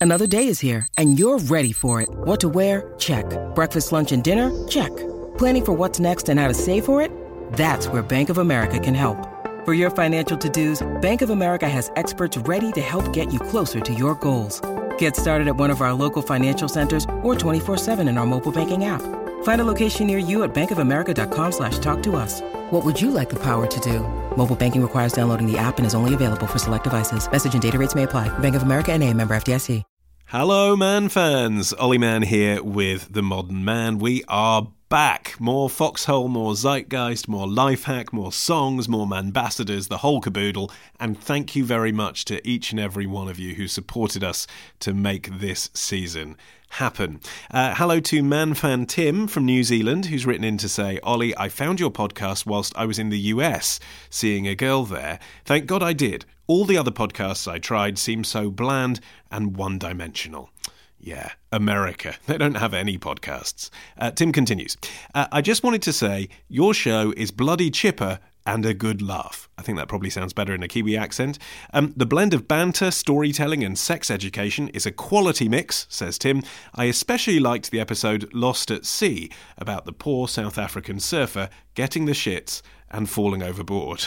Another day is here, and you're ready for it. What to wear? Check. Breakfast, lunch, and dinner? Check. Planning for what's next and how to save for it? That's where Bank of America can help. For your financial to-dos, Bank of America has experts ready to help get you closer to your goals. Get started at one of our local financial centers or 24/7 in our mobile banking app. Find a location near you at bankofamerica.com/talktous. What would you like the power to do? Mobile banking requires downloading the app and is only available for select devices. Message and data rates may apply. Bank of America N.A., member FDIC. Hello, Man fans. Ollie Mann here with The Modern Man. We are back. More Foxhole, more Zeitgeist, more Lifehack, more songs, more Manbassadors, the whole caboodle. And thank you very much to each and every one of you who supported us to make this season happen. Hello to Man Fan Tim from New Zealand, who's written in to say, Ollie, I found your podcast whilst I was in the US, seeing a girl there. Thank God I did. All the other podcasts I tried seemed so bland and one-dimensional. Yeah, America. They don't have any podcasts. Tim continues. I just wanted to say, your show is bloody chipper and a good laugh. I think that probably sounds better in a Kiwi accent. The blend of banter, storytelling and sex education is a quality mix, says Tim. I especially liked the episode Lost at Sea about the poor South African surfer getting the shits and falling overboard.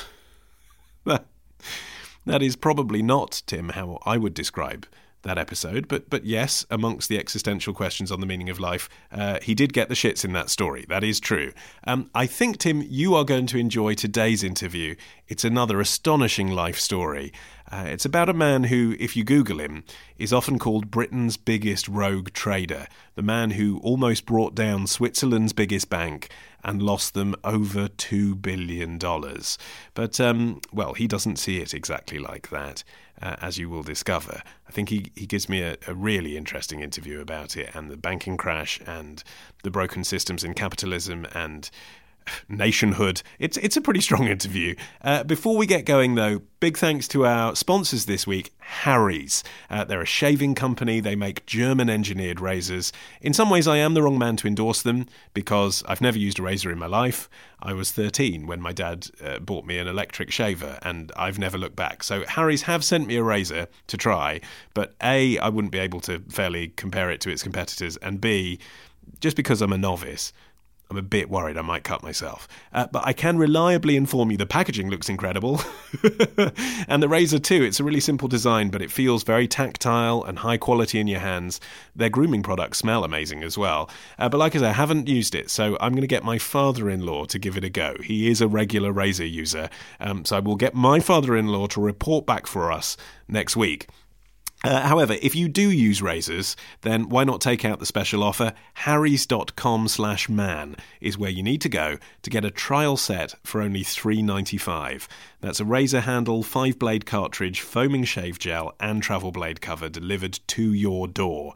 That is probably not, Tim, how I would describe that episode, but yes, amongst the existential questions on the meaning of life, he did get the shits in that story. That is true. I think, Tim, you are going to enjoy today's interview. It's another astonishing life story. It's about a man who, if you Google him, is often called Britain's biggest rogue trader, the man who almost brought down Switzerland's biggest bank and lost them over $2 billion. But, well, he doesn't see it exactly like that, as you will discover. I think he gives me a really interesting interview about it, and the banking crash, and the broken systems in capitalism, and nationhood. It's a pretty strong interview. Before we get going, though, big thanks to our sponsors this week, Harry's. They're a shaving company. They make German-engineered razors. In some ways, I am the wrong man to endorse them because I've never used a razor in my life. I was 13 when my dad bought me an electric shaver, and I've never looked back. So Harry's have sent me a razor to try, but A, I wouldn't be able to fairly compare it to its competitors, and B, just because I'm a novice, I'm a bit worried I might cut myself. But I can reliably inform you the packaging looks incredible. And the razor too. It's a really simple design, but it feels very tactile and high quality in your hands. Their grooming products smell amazing as well. But like I say, I haven't used it, so I'm going to get my father-in-law to give it a go. He is a regular razor user. So I will get my father-in-law to report back for us next week. However, if you do use razors, then why not take out the special offer? Harrys.com/man is where you need to go to get a trial set for only $3.95. That's a razor handle, 5-blade cartridge, foaming shave gel, and travel blade cover delivered to your door.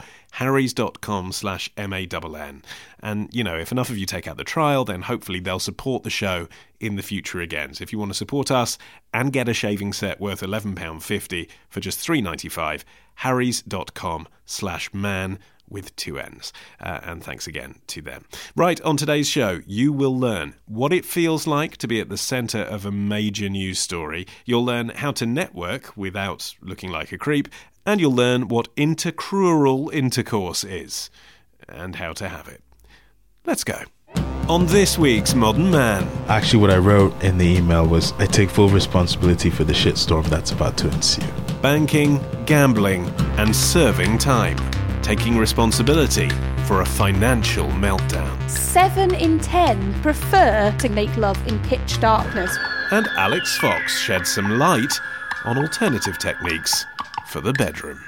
Harrys.com/MANN. And, you know, if enough of you take out the trial, then hopefully they'll support the show in the future again. So if you want to support us and get a shaving set worth £11.50 for just $3.95, harrys.com/man with 2 N's. And thanks again to them. Right, on today's show, you will learn what it feels like to be at the centre of a major news story. You'll learn how to network without looking like a creep. And you'll learn what intercrural intercourse is and how to have it. Let's go. On this week's Modern Man. Actually, what I wrote in the email was, I take full responsibility for the shitstorm that's about to ensue. Banking, gambling, and serving time. Taking responsibility for a financial meltdown. 7 in 10 prefer to make love in pitch darkness. And Alex Fox sheds some light on alternative techniques for the bedroom.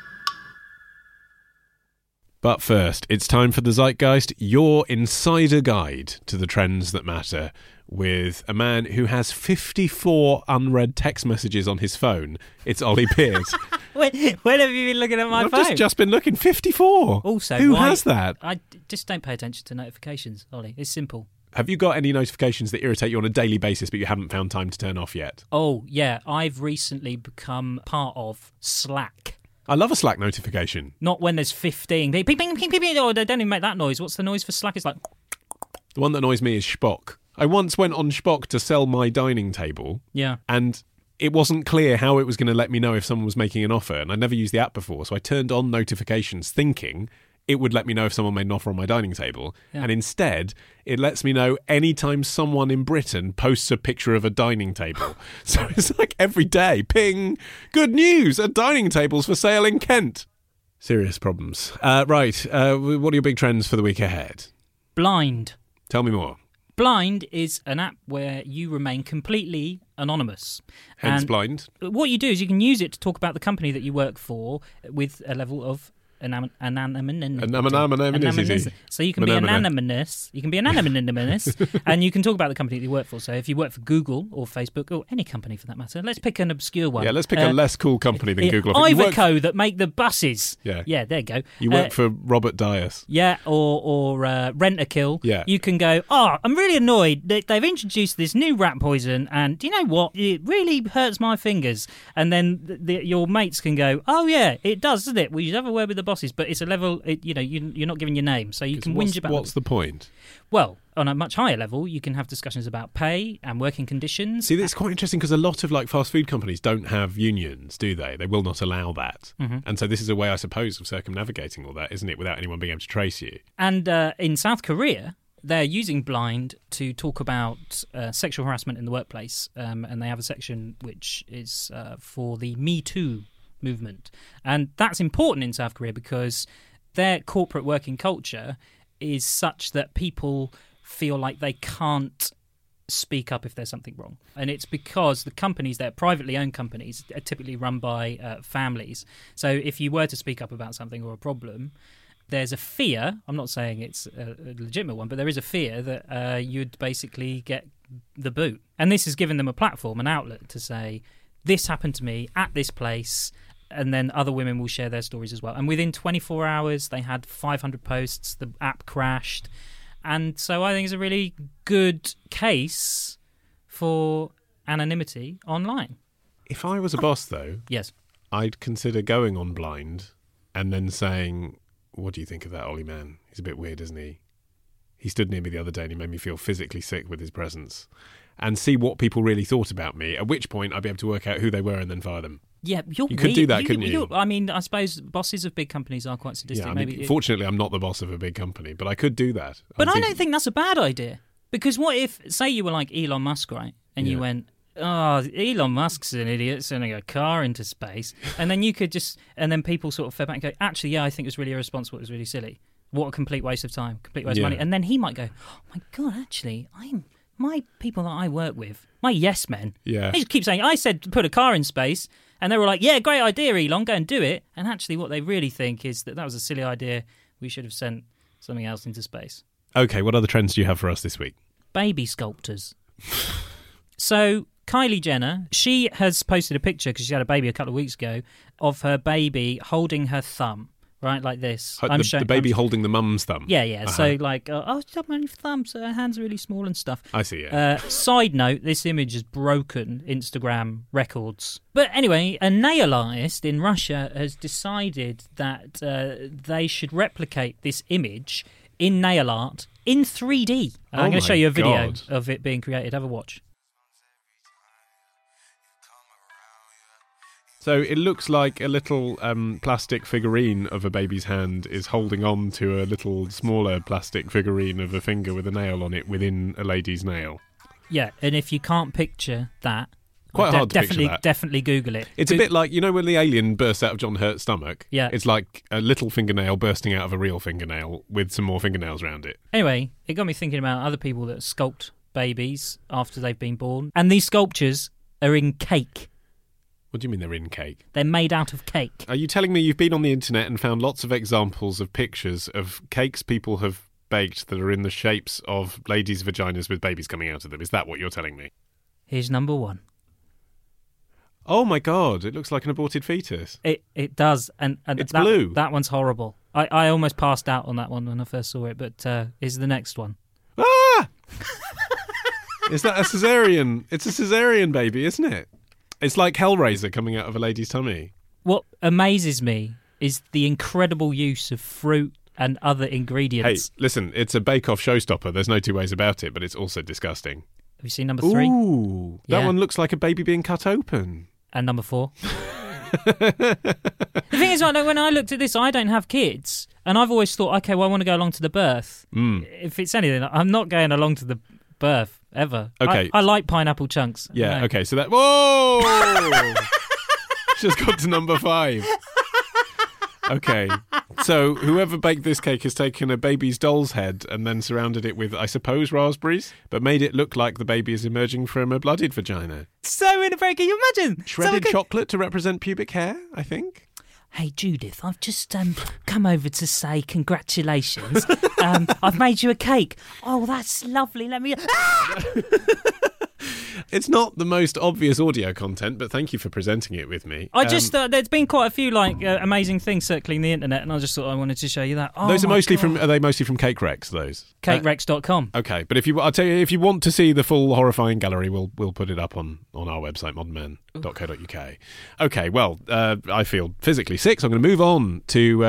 But first, it's time for the Zeitgeist, your insider guide to the trends that matter, with a man who has 54 unread text messages on his phone. It's Ollie Pearce. When have you been looking at my phone? I've just been looking. 54. Also, who has that? I just don't pay attention to notifications, Ollie. It's simple. Have you got any notifications that irritate you on a daily basis but you haven't found time to turn off yet? Oh, yeah. I've recently become part of Slack. I love a Slack notification. Not when there's 15. They ping, ping, ping, ping, ping. Oh, they don't even make that noise. What's the noise for Slack? It's like... The one that annoys me is Spock. I once went on Spock to sell my dining table. Yeah. And it wasn't clear how it was going to let me know if someone was making an offer, and I'd never used the app before, so I turned on notifications thinking it would let me know if someone made an offer on my dining table, and instead it lets me know anytime someone in Britain posts a picture of a dining table. So it's like every day, ping, good news, a dining table's for sale in Kent. Serious problems. Right, what are your big trends for the week ahead? Blind. Tell me more. Blind is an app where you remain completely anonymous. Hence And blind. what you do is you can use it to talk about the company that you work for with a level of anonymity. So you can be anonymous. You can be anonymous, and you can talk about the company that you work for. So if you work for Google or Facebook or any company for that matter, let's pick an obscure one. Yeah, let's pick a less cool company than Google. Iveco that make the buses. Yeah, there you go. You work for Robert Dias. Yeah, or Rent-A-Kill. Yeah. You can go, I'm really annoyed that they've introduced this new rat poison, and do you know what? It really hurts my fingers. And then your mates can go, oh yeah, it does, doesn't it? Well, you have a word with the bosses, but it's a level, you're not giving your name, so you can whinge about. What's the point? Well, on a much higher level, you can have discussions about pay and working conditions. See, that's quite interesting because a lot of fast food companies don't have unions, do they? They will not allow that. Mm-hmm. And so this is a way, I suppose, of circumnavigating all that, isn't it, without anyone being able to trace you? And in South Korea, they're using Blind to talk about sexual harassment in the workplace, and they have a section which is for the Me Too movement. And that's important in South Korea because their corporate working culture is such that people feel like they can't speak up if there's something wrong. And it's because the companies, they're privately owned companies, are typically run by families. So if you were to speak up about something or a problem, there's a fear, I'm not saying it's a legitimate one, but there is a fear that you'd basically get the boot. And this has given them a platform, an outlet to say, this happened to me at this place, and then other women will share their stories as well. And within 24 hours, they had 500 posts, the app crashed. And so I think it's a really good case for anonymity online. If I was a boss, though, yes, I'd consider going on Blind and then saying, what do you think of that Ollie man? He's a bit weird, isn't he? He stood near me the other day and he made me feel physically sick with his presence. And see what people really thought about me, at which point I'd be able to work out who they were and then fire them. Yeah, you could do that, couldn't you? I mean, I suppose bosses of big companies are quite sadistic. Yeah, fortunately, I'm not the boss of a big company, but I could do that. But I don't think that's a bad idea. Because what if, say you were like Elon Musk, right? And you went, Elon Musk's an idiot sending a car into space. And then you could and then people sort of fed back and go, actually, yeah, I think it was really irresponsible. It was really silly. What a complete waste of time, complete waste of money. And then he might go, oh my God, actually, my people that I work with, my yes men, they just keep saying, I said put a car in space, and they were like, yeah, great idea, Elon, go and do it. And actually what they really think is that was a silly idea, we should have sent something else into space. Okay, what other trends do you have for us this week? Baby sculptors. So Kylie Jenner, she has posted a picture, because she had a baby a couple of weeks ago, of her baby holding her thumb. Right, like this. The baby holding the mum's thumb. Yeah. Uh-huh. So like, stop my thumb, so her hands are really small and stuff. I see, yeah. Side note, this image has broken Instagram records. But anyway, a nail artist in Russia has decided that they should replicate this image in nail art in 3D. I'm going to show you a video of it being created. Have a watch. So it looks like a little plastic figurine of a baby's hand is holding on to a little smaller plastic figurine of a finger with a nail on it within a lady's nail. Yeah, and if you can't picture that, quite hard to picture that. Definitely Google it. It's a bit like, when the alien bursts out of John Hurt's stomach? Yeah. It's like a little fingernail bursting out of a real fingernail with some more fingernails around it. Anyway, it got me thinking about other people that sculpt babies after they've been born. And these sculptures are in cake. What do you mean they're in cake? They're made out of cake. Are you telling me you've been on the internet and found lots of examples of pictures of cakes people have baked that are in the shapes of ladies' vaginas with babies coming out of them? Is that what you're telling me? Here's number one. Oh my God, it looks like an aborted fetus. It does. And it's blue. That one's horrible. I almost passed out on that one when I first saw it, but here's the next one. Ah! Is that a cesarean? It's a cesarean baby, isn't it? It's like Hellraiser coming out of a lady's tummy. What amazes me is the incredible use of fruit and other ingredients. Hey, listen, it's a Bake Off showstopper. There's no two ways about it, but it's also disgusting. Have you seen number 3? Ooh, that Yeah. one looks like a baby being cut open. And number 4. The thing is, when I looked at this, I don't have kids, and I've always thought, okay, well, I want to go along to the birth. If it's anything, I'm not going along to the birth ever. Okay. I like pineapple chunks. Yeah, No. okay, so that... Whoa! Just got to number 5. Okay, so whoever baked this cake has taken a baby's doll's head and then surrounded it with, I suppose, raspberries, but made it look like the baby is emerging from a blooded vagina. So inappropriate, can you imagine? Shredded chocolate to represent pubic hair, I think. Hey, Judith, I've just come over to say congratulations. I've made you a cake. Oh, that's lovely. Let me... It's not the most obvious audio content, but thank you for presenting it with me. I just thought there's been quite a few amazing things circling the internet, and I just thought I wanted to show you that. Oh, those are my mostly God. are they mostly from Cake Rex? Those CakeRex.com. Okay, but I'll tell you, if you want to see the full horrifying gallery, we'll put it up on our website, modernman.co.uk. Okay, well, I feel physically sick, so I'm going to move on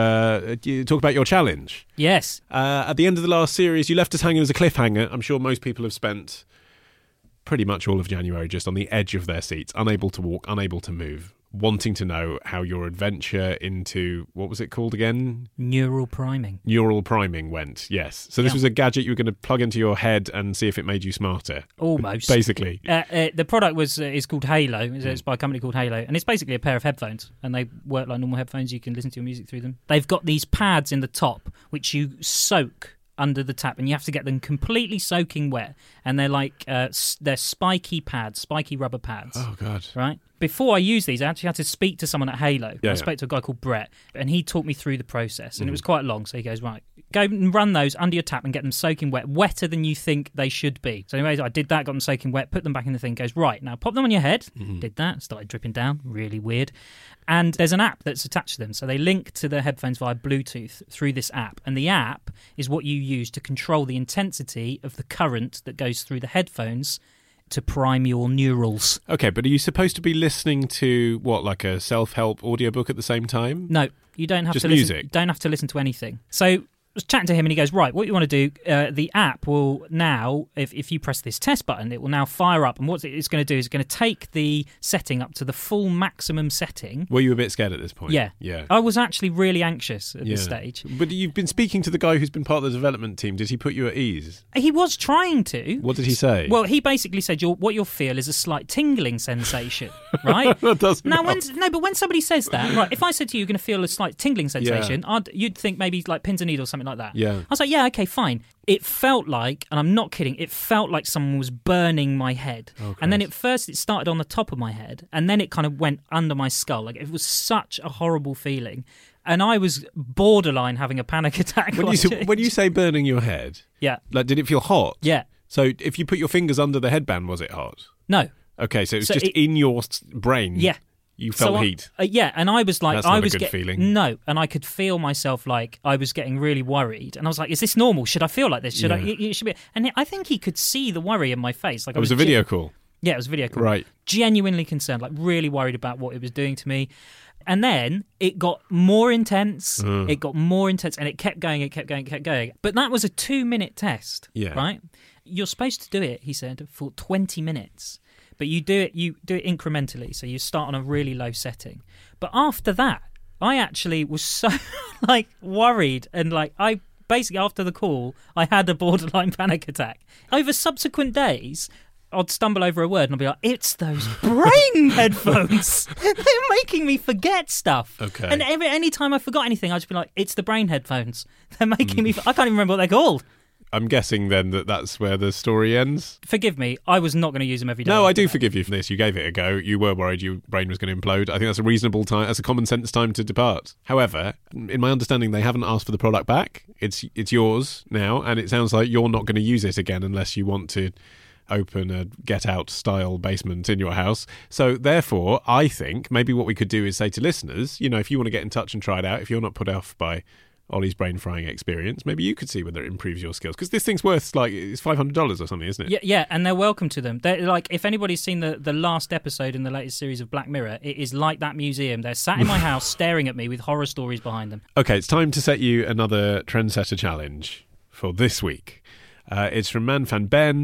to talk about your challenge. Yes. At the end of the last series, you left us hanging as a cliffhanger. I'm sure most people have spent pretty much all of January just on the edge of their seats, unable to walk, unable to move, wanting to know how your adventure into, what was it called again? Neural priming. Neural priming went, yes. So this was a gadget you were going to plug into your head and see if it made you smarter. Almost. Basically. The product is called Halo. It's by a company called Halo, and it's basically a pair of headphones, and they work like normal headphones. You can listen to your music through them. They've got these pads in the top, which you soak under the tap, and you have to get them completely soaking wet, and they're like they're spiky rubber pads. Oh, God. Right? Before I used these, I actually had to speak to someone at Halo. I spoke to a guy called Brett, and he talked me through the process, and it was quite long. So he goes, right, go and run those under your tap and get them soaking wet, wetter than you think they should be. So anyways, I did that, got them soaking wet, put them back in the thing, goes, right, now pop them on your head. Did that, started dripping down, really weird. And there's an app that's attached to them. So they link to the headphones via Bluetooth through this app. And the app is what you use to control the intensity of the current that goes through the headphones to prime your neurals. Okay, but are you supposed to be listening to, what, like a self-help audiobook at the same time? No, you don't have Just to listen. music? You don't have to listen to anything. So I was chatting to him, and he goes, right, what you want to do, the app will now, if you press this test button, it will now fire up, and what it's going to do is it's going to take the setting up to the full maximum setting. Were you a bit scared at this point? Yeah. Yeah. I was actually really anxious at this stage. But you've been speaking to the guy who's been part of the development team. Did he put you at ease? He was trying to. What did he say? Well, he basically said what you'll feel is a slight tingling sensation, right? That doesn't Now, help. but when somebody says that, right, if I said to you, you're going to feel a slight tingling sensation, you'd think maybe like pins and needles, something like that. Yeah. I was like, yeah, okay, fine. It felt like, and I'm not kidding, it felt like someone was burning my head. And then at first it started on the top of my head, and then it kind of went under my skull. Like, it was such a horrible feeling. And I was borderline having a panic attack. When you say burning your head, yeah. like, did it feel hot? Yeah. So if you put your fingers under the headband, was it hot? No. Okay, so it was So just in your brain. Yeah. You felt heat. Yeah, and I was like, That's not a good feeling. No, and I could feel myself like I was getting really worried, and I was like, "Is this normal? Should I feel like this? Should I? It should be." And I think he could see the worry in my face. Like, It was a video call. Yeah, it was a video call. Right. Genuinely concerned, like really worried about what it was doing to me. And then it got more intense. It got more intense, and it kept going. It kept going. It kept going. But that was a 2-minute test. Yeah. Right. You're supposed to do it, he said, for 20 minutes. But you do it incrementally, so you start on a really low setting. But after that, I actually was so like worried, and like I basically after the call, I had a borderline panic attack. Over subsequent days, I'd stumble over a word and I'd be like, "It's those brain headphones! They're making me forget stuff." Okay. And any time I forgot anything, I'd just be like, "It's the brain headphones. They're making me. I can't even remember what they're called." I'm guessing then that's where the story ends. Forgive me, I was not going to use them every day. No, I do forgive you for this. You gave it a go. You were worried your brain was going to implode. I think that's a reasonable time. That's a common sense time to depart. However, in my understanding, they haven't asked for the product back. It's yours now, and it sounds like you're not going to use it again unless you want to open a Get Out style basement in your house. So therefore, I think maybe what we could do is say to listeners, if you want to get in touch and try it out, if you're not put off by Ollie's brain frying experience, maybe you could see whether it improves your skills, because this thing's worth it's $500 or something, isn't it? Yeah, and they're welcome to them. They're like, if anybody's seen the last episode in the latest series of Black Mirror, it is like that museum. They're sat in my house staring at me with horror stories behind them. Okay, it's time to set you another trendsetter challenge for this week. It's from Man Fan Ben,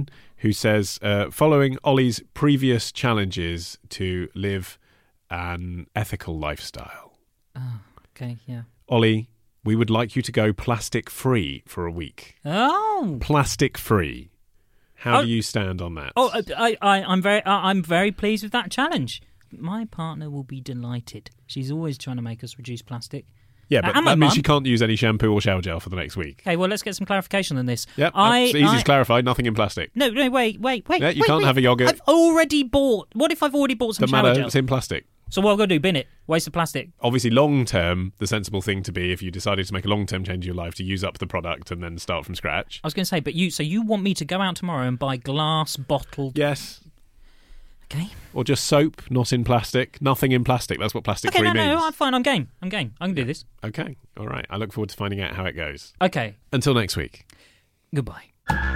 who says, following Ollie's previous challenges to live an ethical lifestyle. Oh, okay, yeah. Ollie, we would like you to go plastic-free for a week. Oh! Plastic-free. How do you stand on that? Oh, I'm very pleased with that challenge. My partner will be delighted. She's always trying to make us reduce plastic. Yeah, but that means she can't use any shampoo or shower gel for the next week. Okay, well, let's get some clarification on this. Yep, it's easy to clarify. Nothing in plastic. No, wait. Yeah, you can't have a yoghurt. I've already bought... What if I've already bought some shower gel? It's in plastic. So what I've got to do, bin it, waste of plastic. Obviously, long-term, the sensible thing to be, if you decided to make a long-term change in your life, to use up the product and then start from scratch. I was going to say, but you want me to go out tomorrow and buy glass bottled... Yes. Okay. Or just soap, not in plastic. Nothing in plastic. That's what plastic-free means. No, I'm fine. I'm game. I can do this. Okay. All right. I look forward to finding out how it goes. Okay. Until next week. Goodbye.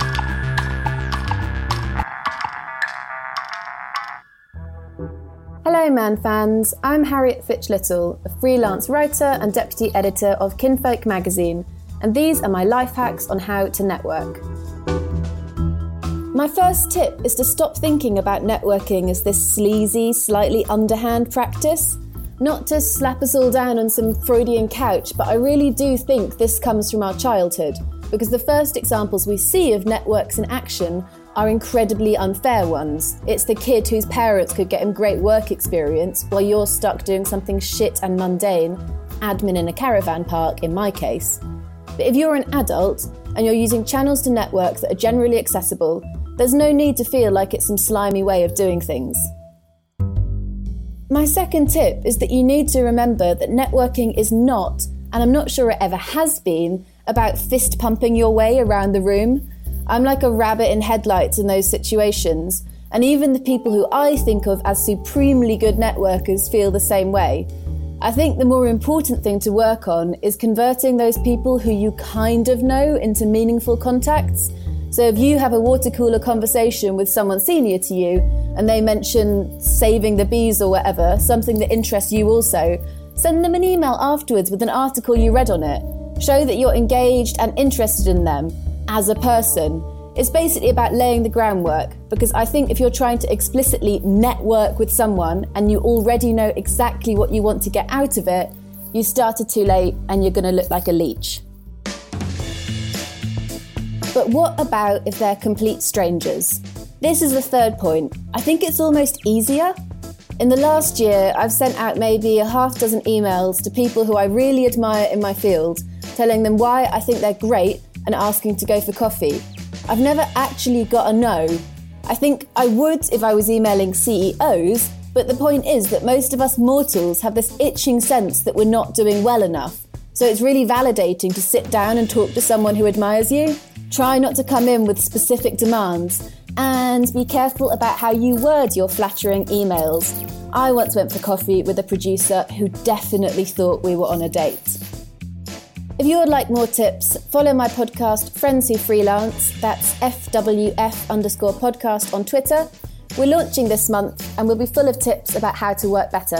Hello Man fans, I'm Harriet Fitch-Little, a freelance writer and deputy editor of Kinfolk magazine, and these are my life hacks on how to network. My first tip is to stop thinking about networking as this sleazy, slightly underhand practice. Not to slap us all down on some Freudian couch, but I really do think this comes from our childhood, because the first examples we see of networks in action are incredibly unfair ones. It's the kid whose parents could get him great work experience while you're stuck doing something shit and mundane, admin in a caravan park in my case. But if you're an adult and you're using channels to network that are generally accessible, there's no need to feel like it's some slimy way of doing things. My second tip is that you need to remember that networking is not, and I'm not sure it ever has been, about fist pumping your way around the room. I'm like a rabbit in headlights in those situations, and even the people who I think of as supremely good networkers feel the same way. I think the more important thing to work on is converting those people who you kind of know into meaningful contacts. So if you have a water cooler conversation with someone senior to you, and they mention saving the bees or whatever, something that interests you also, send them an email afterwards with an article you read on it. Show that you're engaged and interested in them as a person. It's basically about laying the groundwork, because I think if you're trying to explicitly network with someone and you already know exactly what you want to get out of it, you started too late and you're going to look like a leech. But what about if they're complete strangers? This is the third point. I think it's almost easier. In the last year, I've sent out maybe a half dozen emails to people who I really admire in my field, telling them why I think they're great and asking to go for coffee. I've never actually got a no. I think I would if I was emailing CEOs, but the point is that most of us mortals have this itching sense that we're not doing well enough. So it's really validating to sit down and talk to someone who admires you. Try not to come in with specific demands, and be careful about how you word your flattering emails. I once went for coffee with a producer who definitely thought we were on a date. If you would like more tips, follow my podcast, Friends Who Freelance. That's FWF_podcast on Twitter. We're launching this month and we'll be full of tips about how to work better.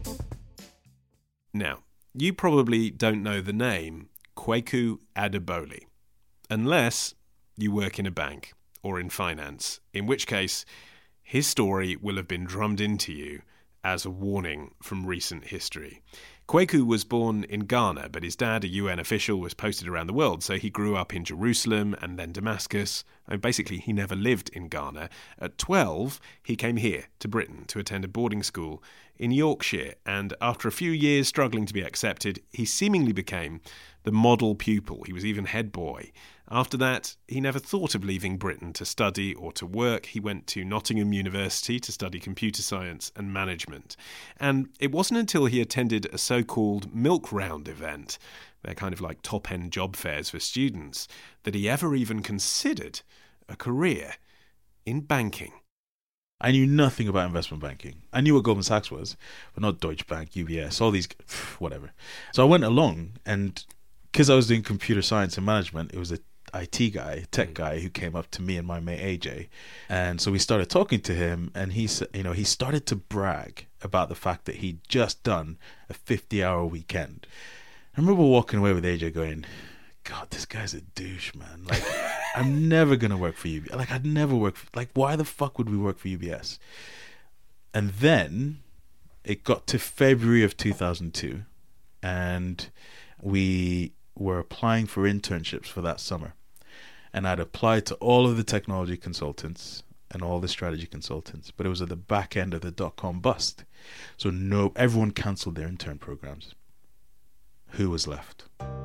Now, you probably don't know the name Kwaku Adebowale, unless you work in a bank or in finance, in which case his story will have been drummed into you as a warning from recent history. Kwaku was born in Ghana, but his dad, a UN official, was posted around the world, so he grew up in Jerusalem and then Damascus. Basically, he never lived in Ghana. At 12, he came here to Britain to attend a boarding school in Yorkshire, and after a few years struggling to be accepted, he seemingly became the model pupil. He was even head boy. After that, he never thought of leaving Britain to study or to work. He went to Nottingham University to study computer science and management. And it wasn't until he attended a so-called milk round event, they're kind of like top-end job fairs for students, that he ever even considered a career in banking. I knew nothing about investment banking. I knew what Goldman Sachs was, but not Deutsche Bank, UBS, all these, whatever. So I went along, and because I was doing computer science and management, it was a IT guy, tech guy, who came up to me and my mate AJ, and so we started talking to him, and he said, he started to brag about the fact that he'd just done a 50-hour weekend. I remember walking away with AJ going, God, this guy's a douche, man. Like, I'm never going to work for UBS. Like, I'd never work for, like, why the fuck would we work for UBS? And then it got to February of 2002, and we were applying for internships for that summer. And I'd applied to all of the technology consultants and all the strategy consultants, but it was at the back end of the dot-com bust. So everyone cancelled their intern programs. Who was left?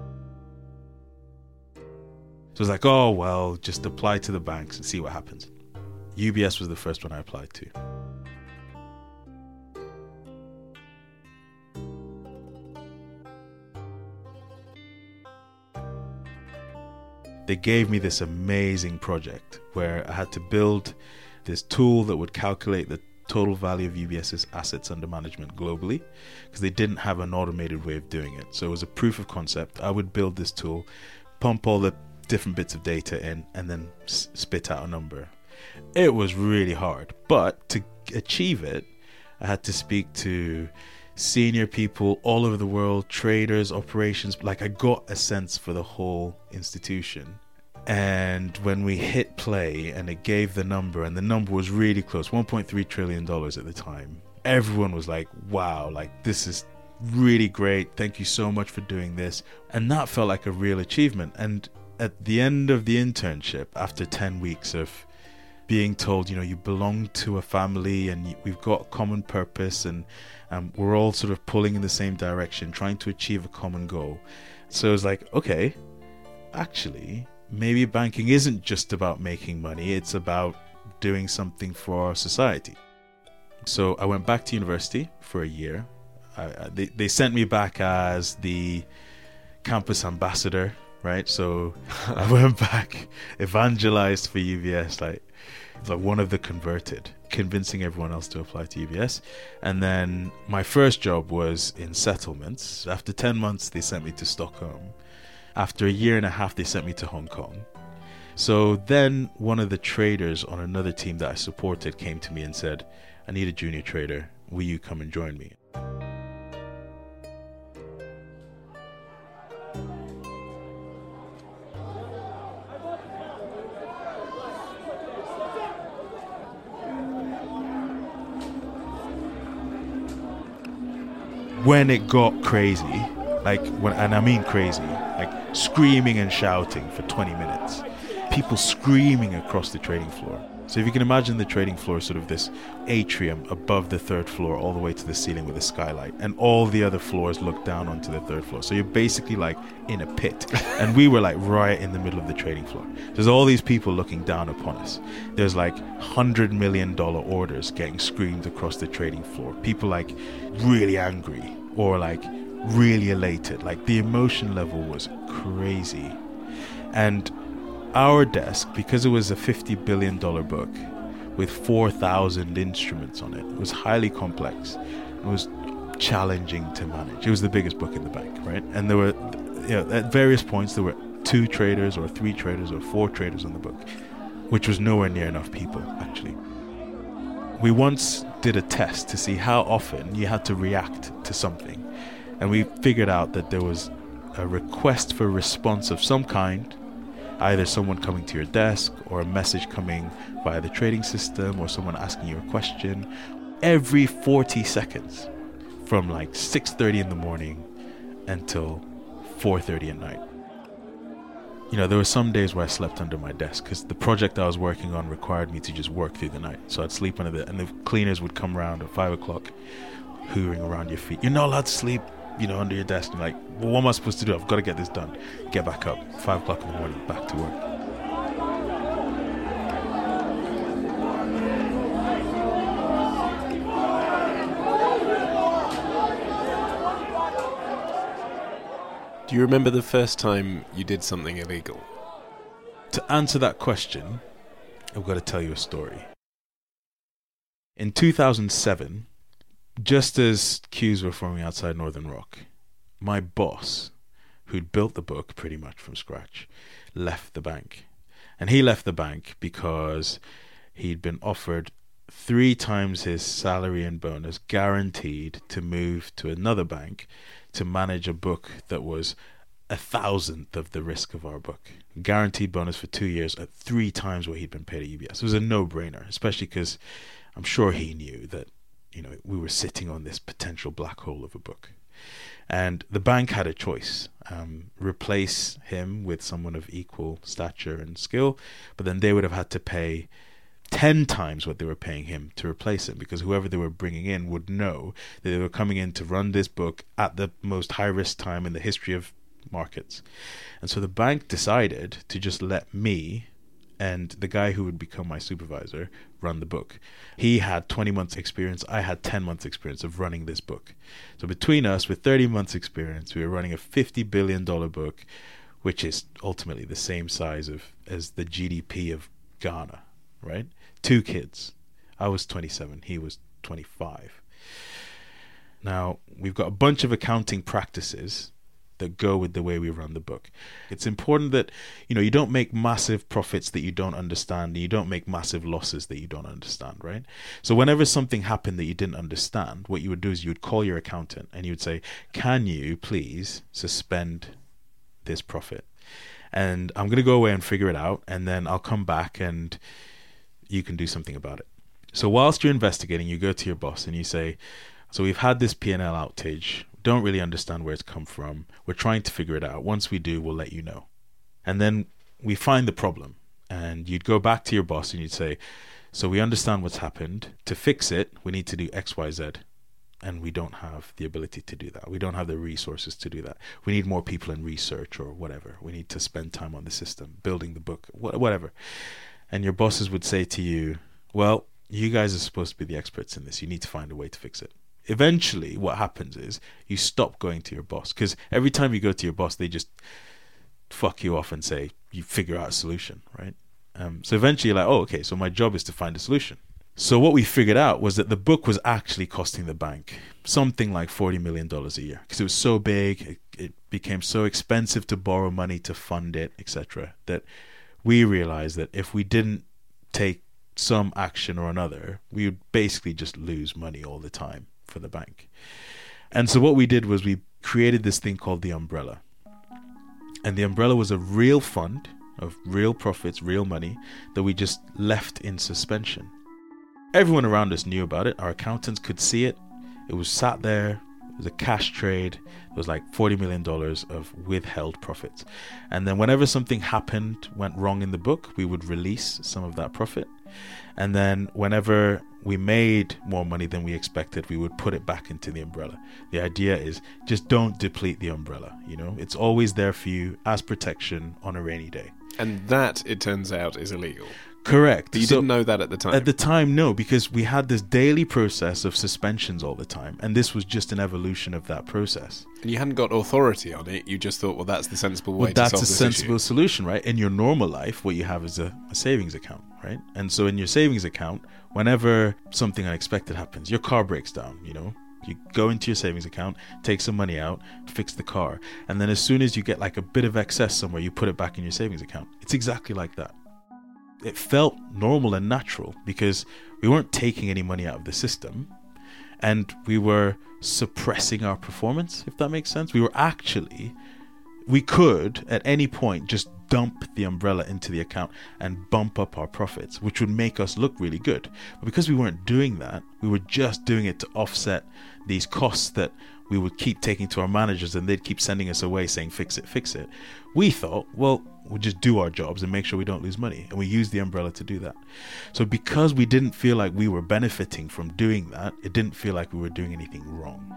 So it was like, oh, well, just apply to the banks and see what happens. UBS was the first one I applied to. They gave me this amazing project where I had to build this tool that would calculate the total value of UBS's assets under management globally, because they didn't have an automated way of doing it. So it was a proof of concept. I would build this tool, pump all the different bits of data in, and then spit out a number. It was really hard, but to achieve it, I had to speak to senior people all over the world, traders, operations. Like, I got a sense for the whole institution. And when we hit play and it gave the number, and the number was really close, $1.3 trillion at the time, everyone was like, wow, like, this is really great. Thank you so much for doing this. And that felt like a real achievement. And at the end of the internship, after 10 weeks of being told, you know, you belong to a family and we've got a common purpose, and we're all sort of pulling in the same direction, trying to achieve a common goal. So it was like, okay, actually, maybe banking isn't just about making money, it's about doing something for our society. So I went back to university for a year. They sent me back as the campus ambassador, right? So I went back, evangelized for UBS, like one of the converted, convincing everyone else to apply to UBS. And then my first job was in settlements. After 10 months, they sent me to Stockholm. After a year and a half, they sent me to Hong Kong. So then one of the traders on another team that I supported came to me and said, I need a junior trader. Will you come and join me? When it got crazy, and I mean crazy, like screaming and shouting for 20 minutes, people screaming across the trading floor. So if you can imagine the trading floor is sort of this atrium above the third floor all the way to the ceiling with a skylight, and all the other floors look down onto the third floor. So you're basically like in a pit, and we were like right in the middle of the trading floor. There's all these people looking down upon us. There's like $100 million orders getting screamed across the trading floor. People like really angry or like really elated. Like the emotion level was crazy. And our desk, because it was a $50 billion book with 4,000 instruments on it, was highly complex. It was challenging to manage. It was the biggest book in the bank, right? And there were, at various points, there were 2 traders or 3 traders or 4 traders on the book, which was nowhere near enough people, actually. We once did a test to see how often you had to react to something. And we figured out that there was a request for response of some kind, either someone coming to your desk or a message coming via the trading system or someone asking you a question, every 40 seconds from like 6:30 in the morning until 4:30 at night. You know, there were some days where I slept under my desk because the project I was working on required me to just work through the night. So I'd sleep under and the cleaners would come around at 5 o'clock, hoovering around your feet. You're not allowed to sleep, under your desk. And like, well, what am I supposed to do? I've got to get this done. Get back up, 5 o'clock in the morning, back to work. Do you remember the first time you did something illegal? To answer that question, I've got to tell you a story. In 2007, just as queues were forming outside Northern Rock, my boss, who'd built the book pretty much from scratch, left the bank. And he left the bank because he'd been offered 3 times his salary and bonus guaranteed to move to another bank to manage a book that was 1,000th of the risk of our book. Guaranteed bonus for 2 years at 3 times what he'd been paid at UBS. It was a no-brainer, especially because I'm sure he knew that, we were sitting on this potential black hole of a book. And the bank had a choice. Replace him with someone of equal stature and skill, but then they would have had to pay 10 times what they were paying him to replace him, because whoever they were bringing in would know that they were coming in to run this book at the most high-risk time in the history of markets. And so the bank decided to just let me and the guy who would become my supervisor run the book. He had 20 months experience. I had 10 months experience of running this book. So between us, with 30 months experience, we were running a $50 billion book, which is ultimately the same size as the GDP of Ghana, right? 2 kids. I was 27. He was 25. Now, we've got a bunch of accounting practices that go with the way we run the book. It's important that, you don't make massive profits that you don't understand, and you don't make massive losses that you don't understand, right? So whenever something happened that you didn't understand, what you would do is you would call your accountant and you would say, can you please suspend this profit? And I'm going to go away and figure it out, and then I'll come back and you can do something about it. So whilst you're investigating, you go to your boss and you say, so we've had this P&L outage. Don't really understand where it's come from. We're trying to figure it out. Once we do, we'll let you know. And then we find the problem. And you'd go back to your boss and you'd say, so we understand what's happened. To fix it, we need to do X, Y, Z. And we don't have the ability to do that. We don't have the resources to do that. We need more people in research or whatever. We need to spend time on the system, building the book, whatever. And your bosses would say to you, well, you guys are supposed to be the experts in this. You need to find a way to fix it. Eventually, what happens is you stop going to your boss, because every time you go to your boss, they just fuck you off and say, you figure out a solution, right? So eventually you're like, oh, okay, so my job is to find a solution. So what we figured out was that the book was actually costing the bank something like $40 million a year, because it was so big, it became so expensive to borrow money to fund it, etc., that we realized that if we didn't take some action or another, we would basically just lose money all the time for the bank. And so what we did was we created this thing called the umbrella. And the umbrella was a real fund of real profits, real money that we just left in suspension. Everyone around us knew about it. Our accountants could see it. It was sat there. It was a cash trade. It was like $40 million of withheld profits. And then whenever something went wrong in the book, we would release some of that profit. And then whenever we made more money than we expected, we would put it back into the umbrella. The idea is just don't deplete the umbrella. It's always there for you as protection on a rainy day. And that, it turns out, is illegal. Correct. But you didn't know that at the time? At the time, no, because we had this daily process of suspensions all the time, and this was just an evolution of that process. And you hadn't got authority on it, you just thought, well, that's the sensible way to solve this issue. That's a sensible solution, right? In your normal life, what you have is a savings account, right? And so in your savings account, whenever something unexpected happens, your car breaks down, you go into your savings account, take some money out, fix the car, and then as soon as you get like a bit of excess somewhere, you put it back in your savings account. It's exactly like that. It felt normal and natural because we weren't taking any money out of the system and we were suppressing our performance, if that makes sense. We could at any point just dump the umbrella into the account and bump up our profits, which would make us look really good. But because we weren't doing that, we were just doing it to offset these costs that we would keep taking to our managers and they'd keep sending us away saying, fix it. We thought, well, we'll just do our jobs and make sure we don't lose money. And we used the umbrella to do that. So because we didn't feel like we were benefiting from doing that, it didn't feel like we were doing anything wrong.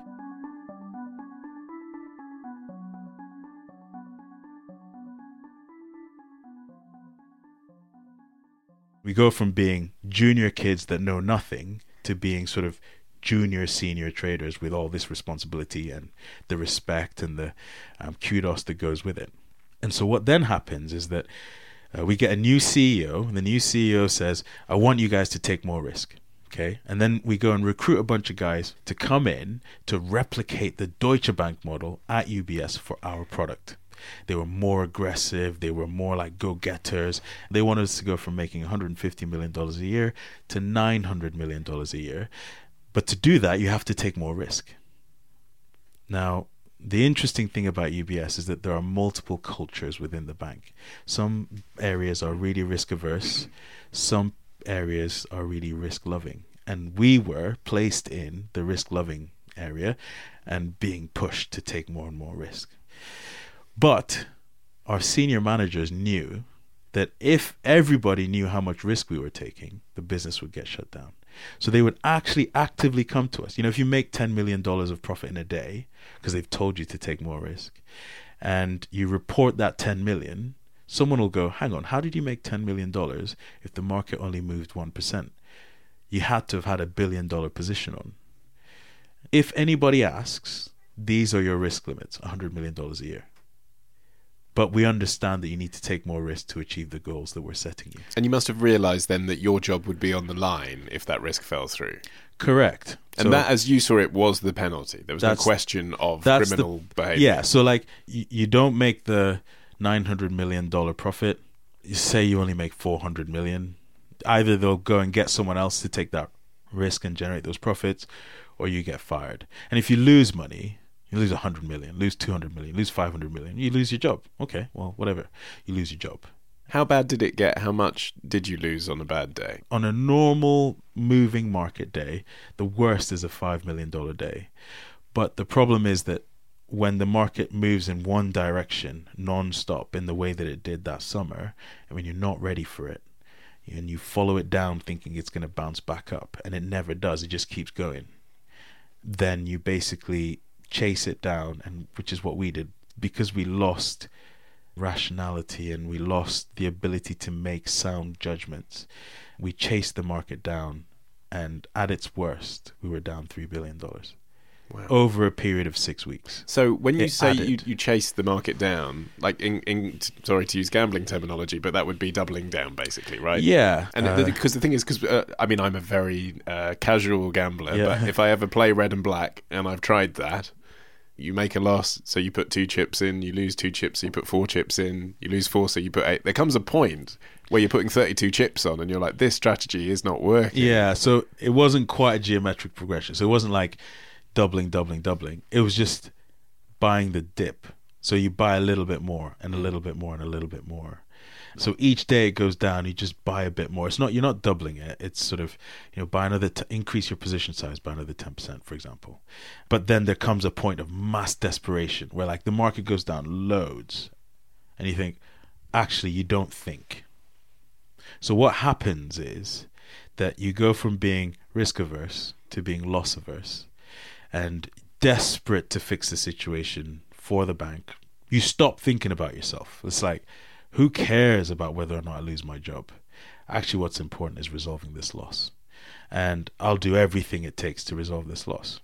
We go from being junior kids that know nothing to being sort of junior, senior traders with all this responsibility and the respect and the kudos that goes with it. And so what then happens is that we get a new CEO, and the new CEO says, I want you guys to take more risk. Okay. And then we go and recruit a bunch of guys to come in to replicate the Deutsche Bank model at UBS for our product. They were more aggressive. They were more like go-getters. They wanted us to go from making $150 million a year to $900 million a year. But to do that, you have to take more risk. Now, the interesting thing about UBS is that there are multiple cultures within the bank. Some areas are really risk averse, some areas are really risk loving. And we were placed in the risk loving area and being pushed to take more and more risk. But our senior managers knew that if everybody knew how much risk we were taking, the business would get shut down. So they would actually actively come to us. If you make $10 million of profit in a day, because they've told you to take more risk, and you report that 10 million, someone will go, hang on, how did you make $10 million if the market only moved 1%? You had to have had $1 billion position on. If anybody asks, these are your risk limits, $100 million a year. But we understand that you need to take more risk to achieve the goals that we're setting you. And you must have realised then that your job would be on the line if that risk fell through. Correct. And that, as you saw it, was the penalty. There was no question of criminal behaviour. Yeah, so like you don't make the $900 million profit. You say you only make $400 million. Either they'll go and get someone else to take that risk and generate those profits, or you get fired. And if you lose money, you lose 100 million, lose 200 million, lose 500 million, you lose your job. Okay, well, whatever. You lose your job. How bad did it get? How much did you lose on a bad day? On a normal moving market day, the worst is a $5 million day. But the problem is that when the market moves in one direction non-stop in the way that it did that summer, and when you're not ready for it, and you follow it down thinking it's going to bounce back up, and it never does, it just keeps going, then you basically chase it down, and which is what we did, because we lost rationality and we lost the ability to make sound judgments. We chased the market down, and at its worst, we were down $3 billion. Wow. Over a period of 6 weeks. So when you say you chase the market down, like in sorry to use gambling terminology, but that would be doubling down, basically, right? Yeah. And because the thing is, I'm a very casual gambler, but if I ever play red and black, and I've tried that, you make a loss, so you put 2 chips in, you lose 2 chips, so you put 4 chips in, you lose 4, so you put 8. There comes a point where you're putting 32 chips on, and you're like, this strategy is not working. Yeah, so it wasn't quite a geometric progression. So it wasn't like doubling. It was just buying the dip. So you buy a little bit more and a little bit more and a little bit more. So each day it goes down, you just buy a bit more. You're not doubling it. It's sort of, buy another, increase your position size by another 10%, for example. But then there comes a point of mass desperation where like the market goes down loads and you think, actually, you don't think. So what happens is that you go from being risk averse to being loss averse, and desperate to fix the situation for the bank. You stop thinking about yourself. It's like, who cares about whether or not I lose my job? Actually, what's important is resolving this loss. And I'll do everything it takes to resolve this loss.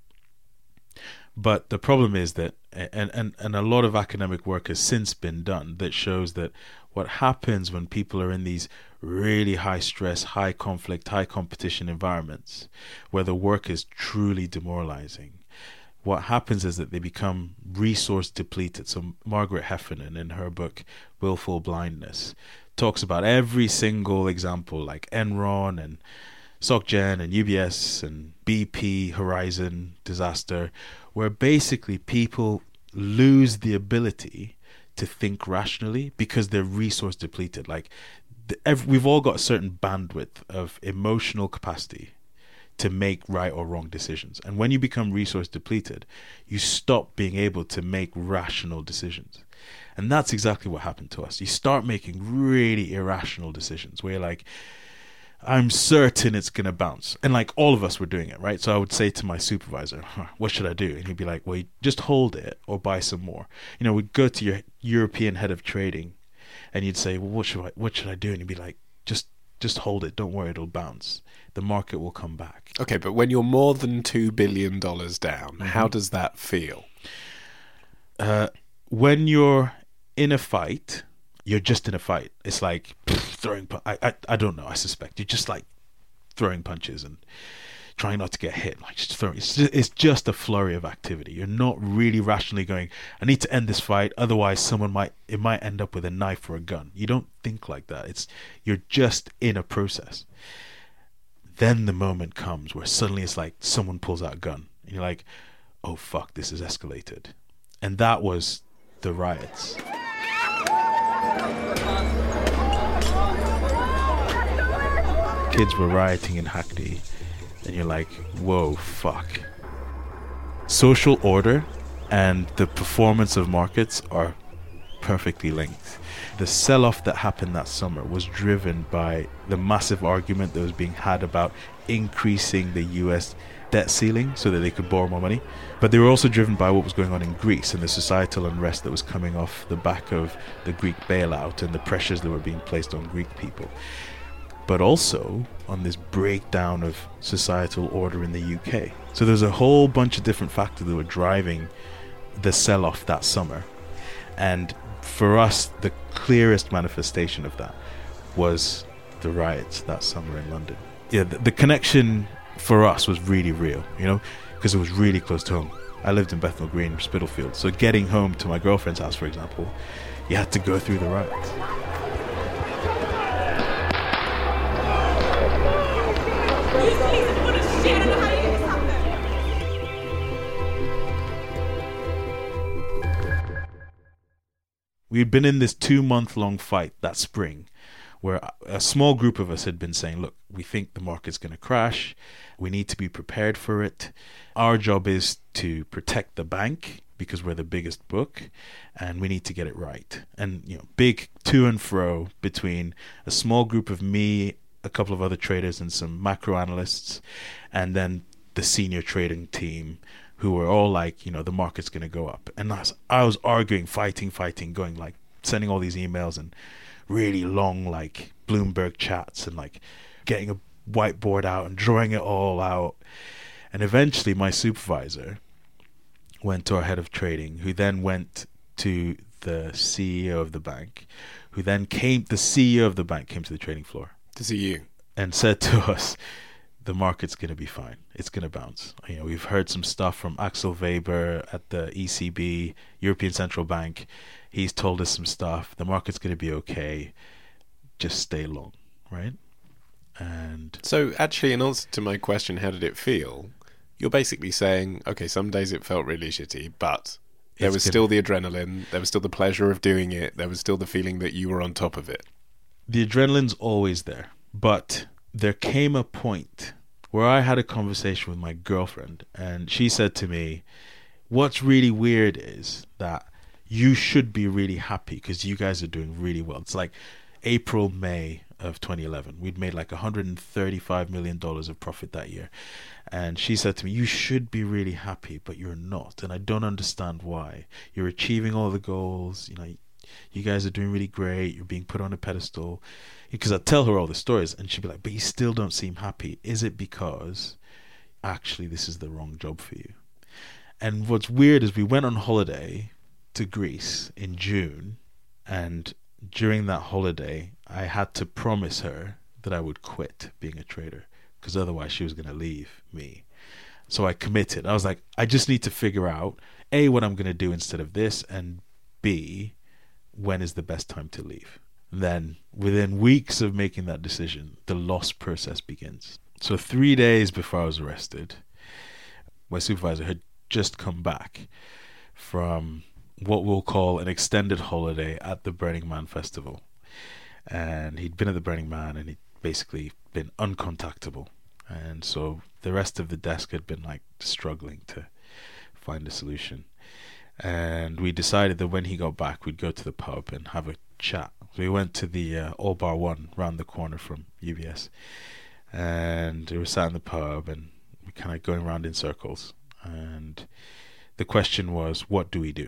But the problem is that, and a lot of academic work has since been done that shows that what happens when people are in these really high stress, high conflict, high competition environments where the work is truly demoralizing, what happens is that they become resource depleted. So Margaret Heffernan, in her book Willful Blindness, talks about every single example, like Enron and SocGen and UBS and BP, Horizon, disaster, where basically people lose the ability to think rationally because they're resource depleted. Like we've all got a certain bandwidth of emotional capacity to make right or wrong decisions. And when you become resource depleted, you stop being able to make rational decisions. And that's exactly what happened to us. You start making really irrational decisions where you're like, I'm certain it's going to bounce. And like all of us were doing it, right? So I would say to my supervisor, what should I do? And he'd be like, well, you just hold it or buy some more. We'd go to your European head of trading and you'd say, well, what should I do? And he'd be like, just hold it. Don't worry, it'll bounce. The market will come back. Okay, but when you're more than $2 billion down, how does that feel? When you're in a fight, you're just in a fight. It's like throwing. I don't know. I suspect you're just like throwing punches and trying not to get hit. Like just throwing. It's just a flurry of activity. You're not really rationally going, I need to end this fight. Otherwise, it might end up with a knife or a gun. You don't think like that. You're just in a process. Then the moment comes where suddenly it's like someone pulls out a gun and you're like, oh fuck, this has escalated. And that was the riots. Kids were rioting in Hackney, and you're like, whoa, fuck. Social order and the performance of markets are perfectly linked. The sell-off that happened that summer was driven by the massive argument that was being had about increasing the US debt ceiling so that they could borrow more money. But they were also driven by what was going on in Greece and the societal unrest that was coming off the back of the Greek bailout and the pressures that were being placed on Greek people. But also on this breakdown of societal order in the UK. So there's a whole bunch of different factors that were driving the sell-off that summer. And for us, the clearest manifestation of that was the riots that summer in London. Yeah, the connection for us was really real, you know, because it was really close to home. I lived in Bethnal Green, Spitalfield. So getting home to my girlfriend's house, for example, you had to go through the riots. We'd been in this 2-month-long fight that spring where a small group of us had been saying, look, we think the market's going to crash. We need to be prepared for it. Our job is to protect the bank because we're the biggest book and we need to get it right. And, you know, big to and fro between a small group of me, a couple of other traders and some macro analysts, and then the senior trading team who were all like, you know, the market's going to go up. And I was arguing, fighting, going like sending all these emails and really long like Bloomberg chats and like getting a whiteboard out and drawing it all out. And eventually my supervisor went to our head of trading, who then went to the CEO of the bank, who then the CEO of the bank came to the trading floor. To see you. And said to us, the market's going to be fine. It's going to bounce. You know, we've heard some stuff from Axel Weber at the ECB, European Central Bank. He's told us some stuff. The market's going to be okay. Just stay long, right? And so actually, in answer to my question, how did it feel? You're basically saying, okay, some days it felt really shitty, but there was still the adrenaline. There was still the pleasure of doing it. There was still the feeling that you were on top of it. The adrenaline's always there, but there came a point where I had a conversation with my girlfriend and she said to me, what's really weird is that you should be really happy because you guys are doing really well. It's like April, May of 2011. We'd made like $135 million of profit that year. And she said to me, you should be really happy, but you're not. And I don't understand why. You're achieving all the goals, you know, you guys are doing really great. You're being put on a pedestal. Because I'd tell her all the stories and she'd be like, but you still don't seem happy. Is it because actually this is the wrong job for you? And what's weird is we went on holiday to Greece in June. And during that holiday, I had to promise her that I would quit being a trader because otherwise she was going to leave me. So I committed. I was like, I just need to figure out, A, what I'm going to do instead of this, and B, when is the best time to leave. Then within weeks of making that decision, the loss process begins. So 3 days before I was arrested, my supervisor had just come back from what we'll call an extended holiday at the Burning Man festival. And he'd been at the Burning Man and he'd basically been uncontactable. And so the rest of the desk had been like struggling to find a solution. And we decided that when he got back, we'd go to the pub and have a chat. So we went to the All Bar One round the corner from UBS. And we were sat in the pub and we kind of going around in circles. And the question was, what do we do?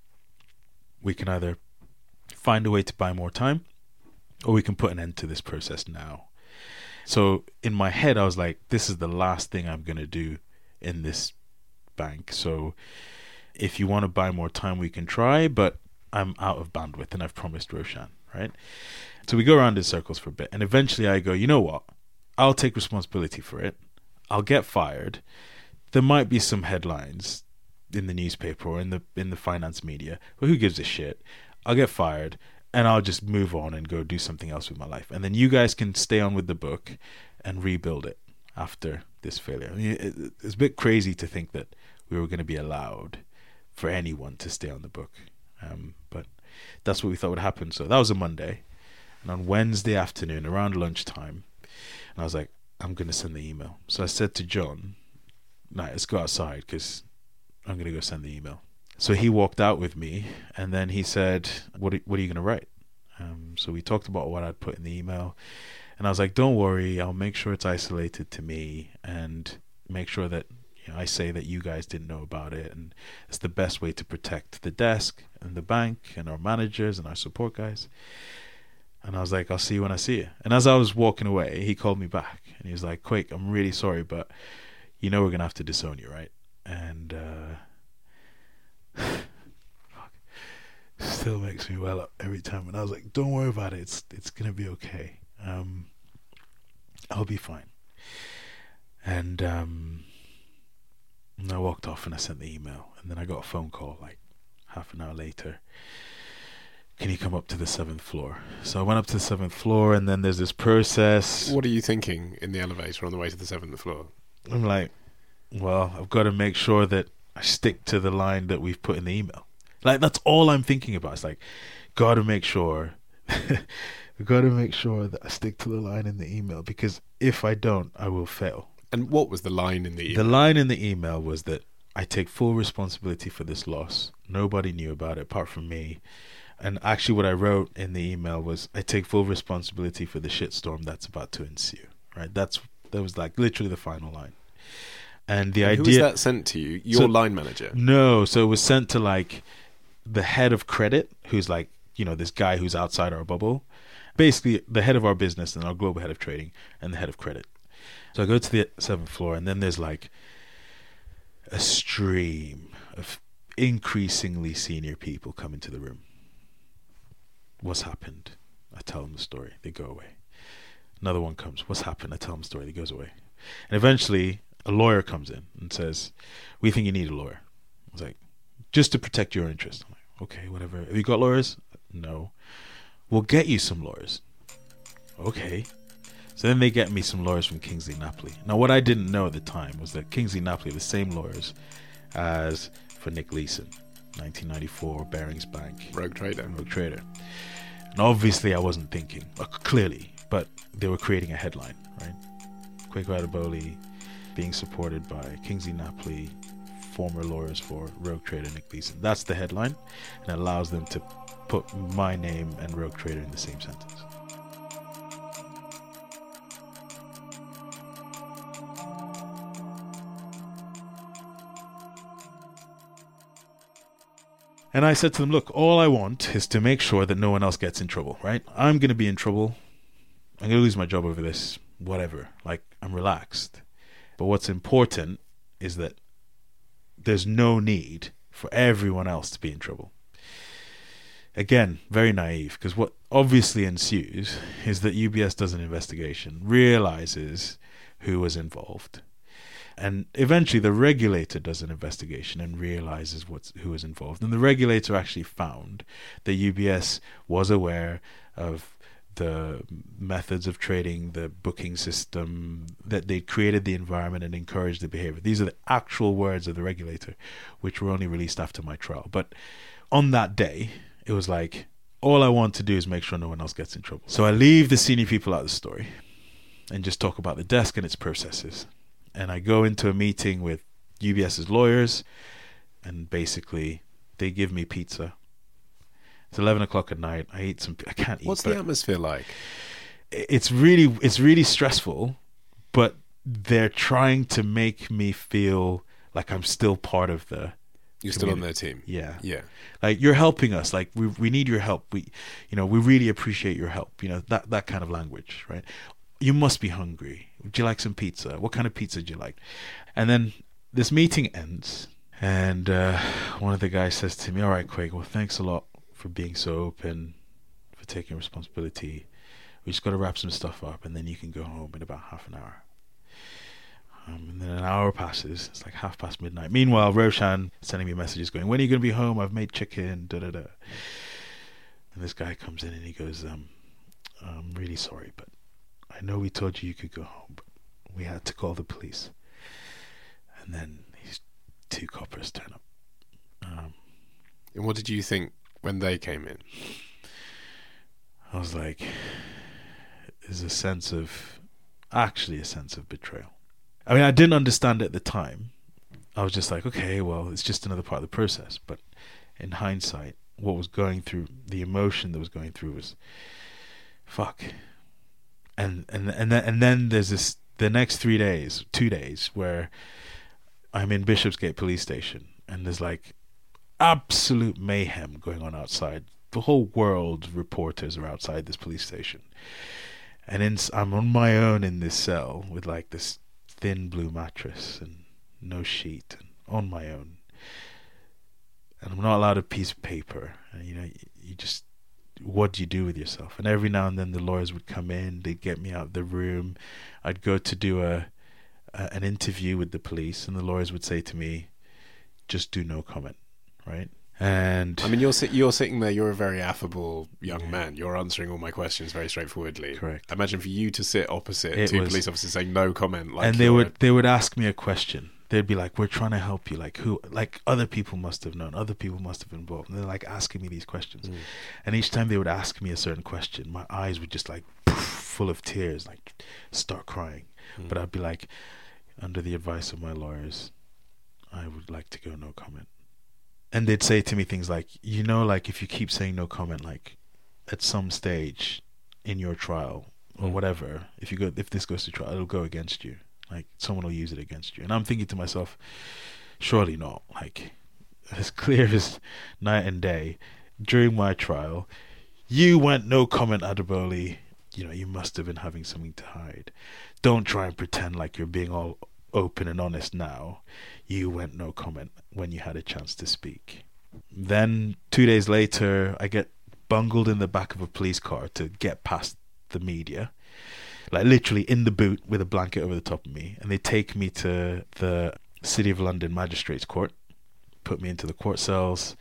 We can either find a way to buy more time or we can put an end to this process now. So in my head, I was like, this is the last thing I'm going to do in this bank. So if you want to buy more time, we can try, but I'm out of bandwidth and I've promised Roshan, right? So we go around in circles for a bit and eventually I go, you know what? I'll take responsibility for it. I'll get fired. There might be some headlines in the newspaper or in the finance media, but who gives a shit? I'll get fired and I'll just move on and go do something else with my life. And then you guys can stay on with the book and rebuild it after this failure. I mean, it's a bit crazy to think that we were going to be allowed for anyone to stay on the book. But that's what we thought would happen. So that was a Monday. And on Wednesday afternoon, around lunchtime, and I was like, I'm going to send the email. So I said to John, "Nah, let's go outside because I'm going to go send the email." So he walked out with me, and then he said, what are you going to write? So we talked about what I'd put in the email. And I was like, don't worry, I'll make sure it's isolated to me and make sure that I say that you guys didn't know about it. And it's the best way to protect the desk and the bank and our managers and our support guys. And I was like, I'll see you when I see you. And as I was walking away, he called me back. And he was like, Quake, I'm really sorry, but we're going to have to disown you, right? And still makes me well up every time. And I was like, don't worry about it. It's going to be okay. I'll be fine. And I walked off and I sent the email. And then I got a phone call like half an hour later. Can you come up to the 7th floor? So I went up to the 7th floor, and then there's this process. What are you thinking in the elevator on the way to the 7th floor? I'm like, well, I've got to make sure that I stick to the line that we've put in the email. Like, that's all I'm thinking about. It's like, got to make sure that I stick to the line in the email, because if I don't, I will fail. And what was the line in the email? The line in the email was that I take full responsibility for this loss. Nobody knew about it apart from me. And actually what I wrote in the email was, I take full responsibility for the shitstorm that's about to ensue. Right? That was like literally the final line. And the idea... Who was that sent to you? Your line manager? No, so it was sent to like the head of credit, who's like, this guy who's outside our bubble. Basically the head of our business and our global head of trading and the head of credit. So I go to the 7th floor, and then there's like a stream of increasingly senior people come into the room. What's happened? I tell them the story. They go away. Another one comes. What's happened? I tell them the story. He goes away. And eventually a lawyer comes in and says, we think you need a lawyer. I was like, just to protect your interest. I'm like, okay, whatever. Have you got lawyers? No. We'll get you some lawyers. Okay. So then they get me some lawyers from Kingsley Napoli. Now, what I didn't know at the time was that Kingsley Napoli are the same lawyers as for Nick Leeson, 1994, Barings Bank. Rogue Trader. And obviously I wasn't thinking, clearly, but they were creating a headline, right? Quake Adeboli being supported by Kingsley Napoli, former lawyers for Rogue Trader Nick Leeson. That's the headline, and it allows them to put my name and Rogue Trader in the same sentence. And I said to them, look, all I want is to make sure that no one else gets in trouble, right? I'm going to be in trouble. I'm going to lose my job over this, whatever. Like, I'm relaxed. But what's important is that there's no need for everyone else to be in trouble. Again, very naive, because what obviously ensues is that UBS does an investigation, realizes who was involved, and eventually the regulator does an investigation and realizes who was involved. And the regulator actually found that UBS was aware of the methods of trading, the booking system, that they created the environment and encouraged the behavior. These are the actual words of the regulator, which were only released after my trial. But on that day, it was like, all I want to do is make sure no one else gets in trouble. So I leave the senior people out of the story and just talk about the desk and its processes. And I go into a meeting with UBS's lawyers, and basically they give me pizza. It's 11 o'clock at night. I can't eat. What's the atmosphere like? It's really stressful, but they're trying to make me feel like I'm still part of the You're still on their team. Yeah. Yeah. Like, you're helping us. Like, we need your help. We really appreciate your help. That kind of language, right? You must be hungry. Would you like some pizza? What kind of pizza do you like? And then this meeting ends, and one of the guys says to me, all right, Quake, well, thanks a lot for being so open, for taking responsibility. We just got to wrap some stuff up, and then you can go home in about half an hour. And then an hour passes. It's like midnight. Meanwhile, Roshan sending me messages going, when are you going to be home? I've made chicken, da-da-da. And this guy comes in and he goes, I'm really sorry, but I know we told you could go home, but we had to call the police. And then these two coppers turn up. And what did you think when they came in? I was like, there's a sense of betrayal. I mean, I didn't understand it at the time. I was just like, okay, well, it's just another part of the process. But in hindsight, what was going through, the emotion that was going through was, fuck. And then there's the next 2 days, where I'm in Bishopsgate police station, and there's like absolute mayhem going on outside. The whole world of reporters are outside this police station. And I'm on my own in this cell with like this thin blue mattress and no sheet, and on my own. And I'm not allowed a piece of paper. And you just, what do you do with yourself? And every now and then the lawyers would come in, they'd get me out of the room. I'd go to do an interview with the police, and the lawyers would say to me, just do no comment, right? And I mean, you're sitting there, you're a very affable young man. You're answering all my questions very straightforwardly. Correct. Imagine for you to sit opposite two police officers saying no comment. And they would ask me a question. They'd be like, we're trying to help you. Like, other people must have known. Other people must have been involved. And they're like asking me these questions. And each time they would ask me a certain question, my eyes would just like full of tears, like start crying. But I'd be like, under the advice of my lawyers, I would like to go no comment. And they'd say to me things like, like if you keep saying no comment, like at some stage in your trial or whatever, if this goes to trial, it'll go against you. Like someone will use it against you. And I'm thinking to myself, surely not. Like as clear as night and day, during my trial, you went no comment, Adebowale. You must have been having something to hide. Don't try and pretend like you're being all open and honest now. You went no comment when you had a chance to speak. Then 2 days later, I get bungled in the back of a police car to get past the media, like literally in the boot with a blanket over the top of me, and they take me to the City of London Magistrates Court, put me into the court cells.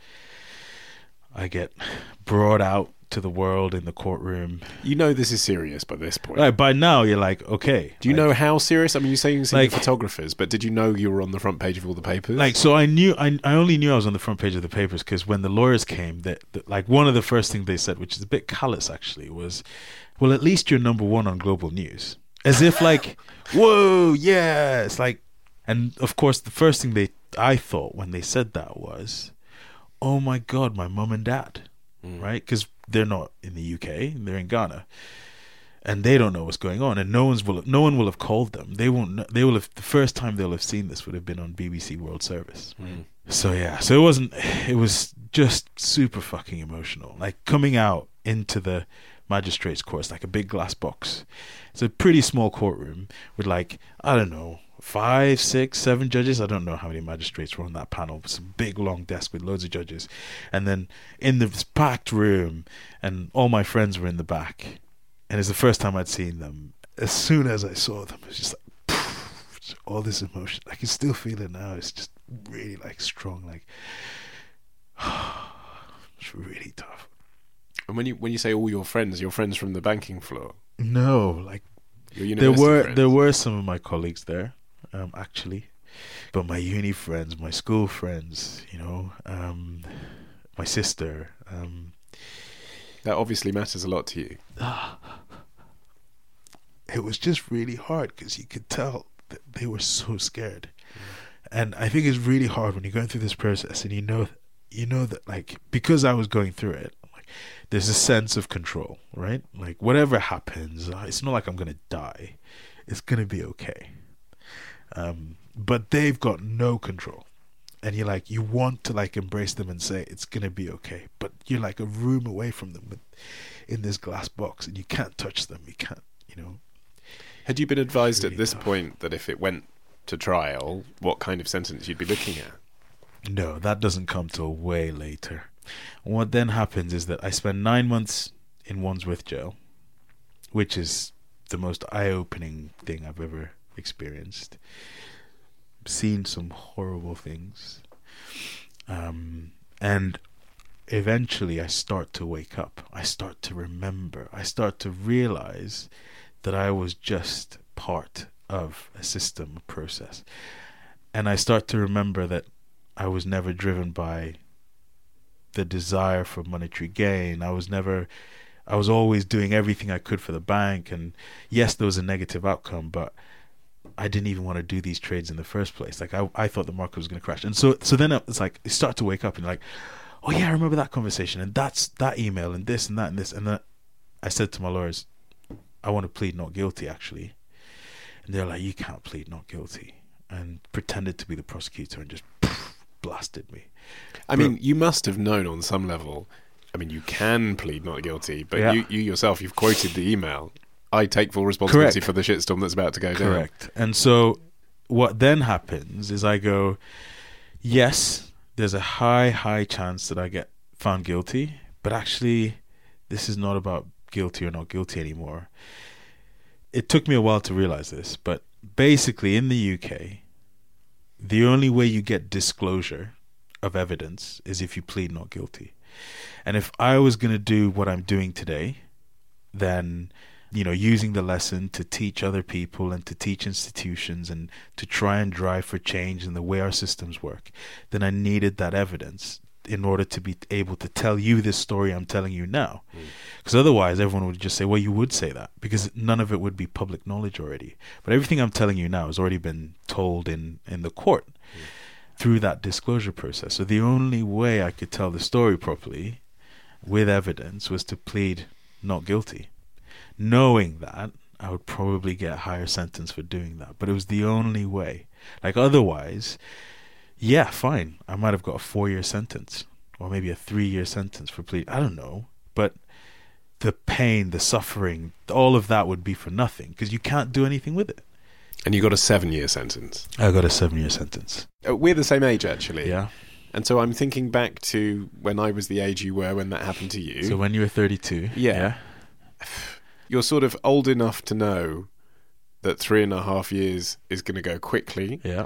I get brought out to the world in the courtroom. This is serious by this point. Right, by now you're like, okay. Do you know how serious? I mean, you're saying you've seen the photographers, but did you know you were on the front page of all the papers? Like, so I only knew I was on the front page of the papers because when the lawyers came, that like one of the first things they said, which is a bit callous actually, was, well, at least you're number one on global news. As if like, whoa, yeah. It's like, and of course the first thing I thought when they said that was, oh my God, my mum and dad, right? Because they're not in the UK, they're in Ghana, and they don't know what's going on, and no one will have called them. They won't know, they will have, the first time they'll have seen this would have been on BBC World Service. So it was just super fucking emotional, like coming out into the magistrates court. It's like a big glass box. It's a pretty small courtroom with like, I don't know, 5, 6, 7 judges. I don't know how many magistrates were on that panel. It's a big long desk with loads of judges, and then in this packed room, and all my friends were in the back, and it's the first time I'd seen them. As soon as I saw them, it was just like just all this emotion. I can still feel it now. It's just really like strong, like it's really tough. And when you say all your friends from the banking floor? No, like your university friends? There were some of my colleagues there, actually, but my uni friends, my school friends, my sister. That obviously matters a lot to you. It was just really hard because you could tell that they were so scared, and I think it's really hard when you're going through this process and you know that like, because I was going through it, there's a sense of control, right? Like whatever happens, it's not like I'm going to die. It's going to be okay. But they've got no control. And you're like, you want to like embrace them and say, it's going to be okay. But you're like a room away from them in this glass box, and you can't touch them. You can't, Had you been advised really at this tough. point that if it went to trial, what kind of sentence you'd be looking at? No, that doesn't come till way later. What then happens is that I spend 9 months in Wandsworth jail, which is the most eye-opening thing I've ever experienced. Seen some horrible things. And eventually I start to wake up. I start to remember. I start to realize that I was just part of a system, a process. And I start to remember that I was never driven by the desire for monetary gain. I was always doing everything I could for the bank, and yes, there was a negative outcome, but I didn't even want to do these trades in the first place. Like I thought the market was going to crash. And so then it's like you start to wake up and you're like, oh yeah, I remember that conversation, and that's that email, and this and that and this. And then I said to my lawyers, I want to plead not guilty, actually. And they're like, you can't plead not guilty, and pretended to be the prosecutor and just blasted me. I mean, you must have known on some level. I mean, you can plead not guilty, but you yourself, you've quoted the email. I take full responsibility for the shitstorm that's about to go down. Correct. And so what then happens is I go, yes, there's a high chance that I get found guilty, but actually this is not about guilty or not guilty anymore. It took me a while to realize this, but basically in the UK, the only way you get disclosure of evidence is if you plead not guilty. And if I was going to do what I'm doing today, then, you know, using the lesson to teach other people and to teach institutions and to try and drive for change in the way our systems work, then I needed that evidence in order to be able to tell you this story I'm telling you now. Because otherwise everyone would just say, well, you would say that, because none of it would be public knowledge already. But everything I'm telling you now has already been told in the court through that disclosure process. So the only way I could tell the story properly with evidence was to plead not guilty, knowing that I would probably get a higher sentence for doing that. But it was the only way. Like otherwise, yeah, fine, I might have got a 4-year sentence or maybe a 3-year sentence for plea. I don't know. But the pain, the suffering, all of that would be for nothing because you can't do anything with it. And you got a 7-year sentence. I got a 7-year sentence. We're the same age, actually. Yeah. And so I'm thinking back to when I was the age you were when that happened to you. So when you were 32. Yeah. You're sort of old enough to know that 3.5 years is going to go quickly. Yeah.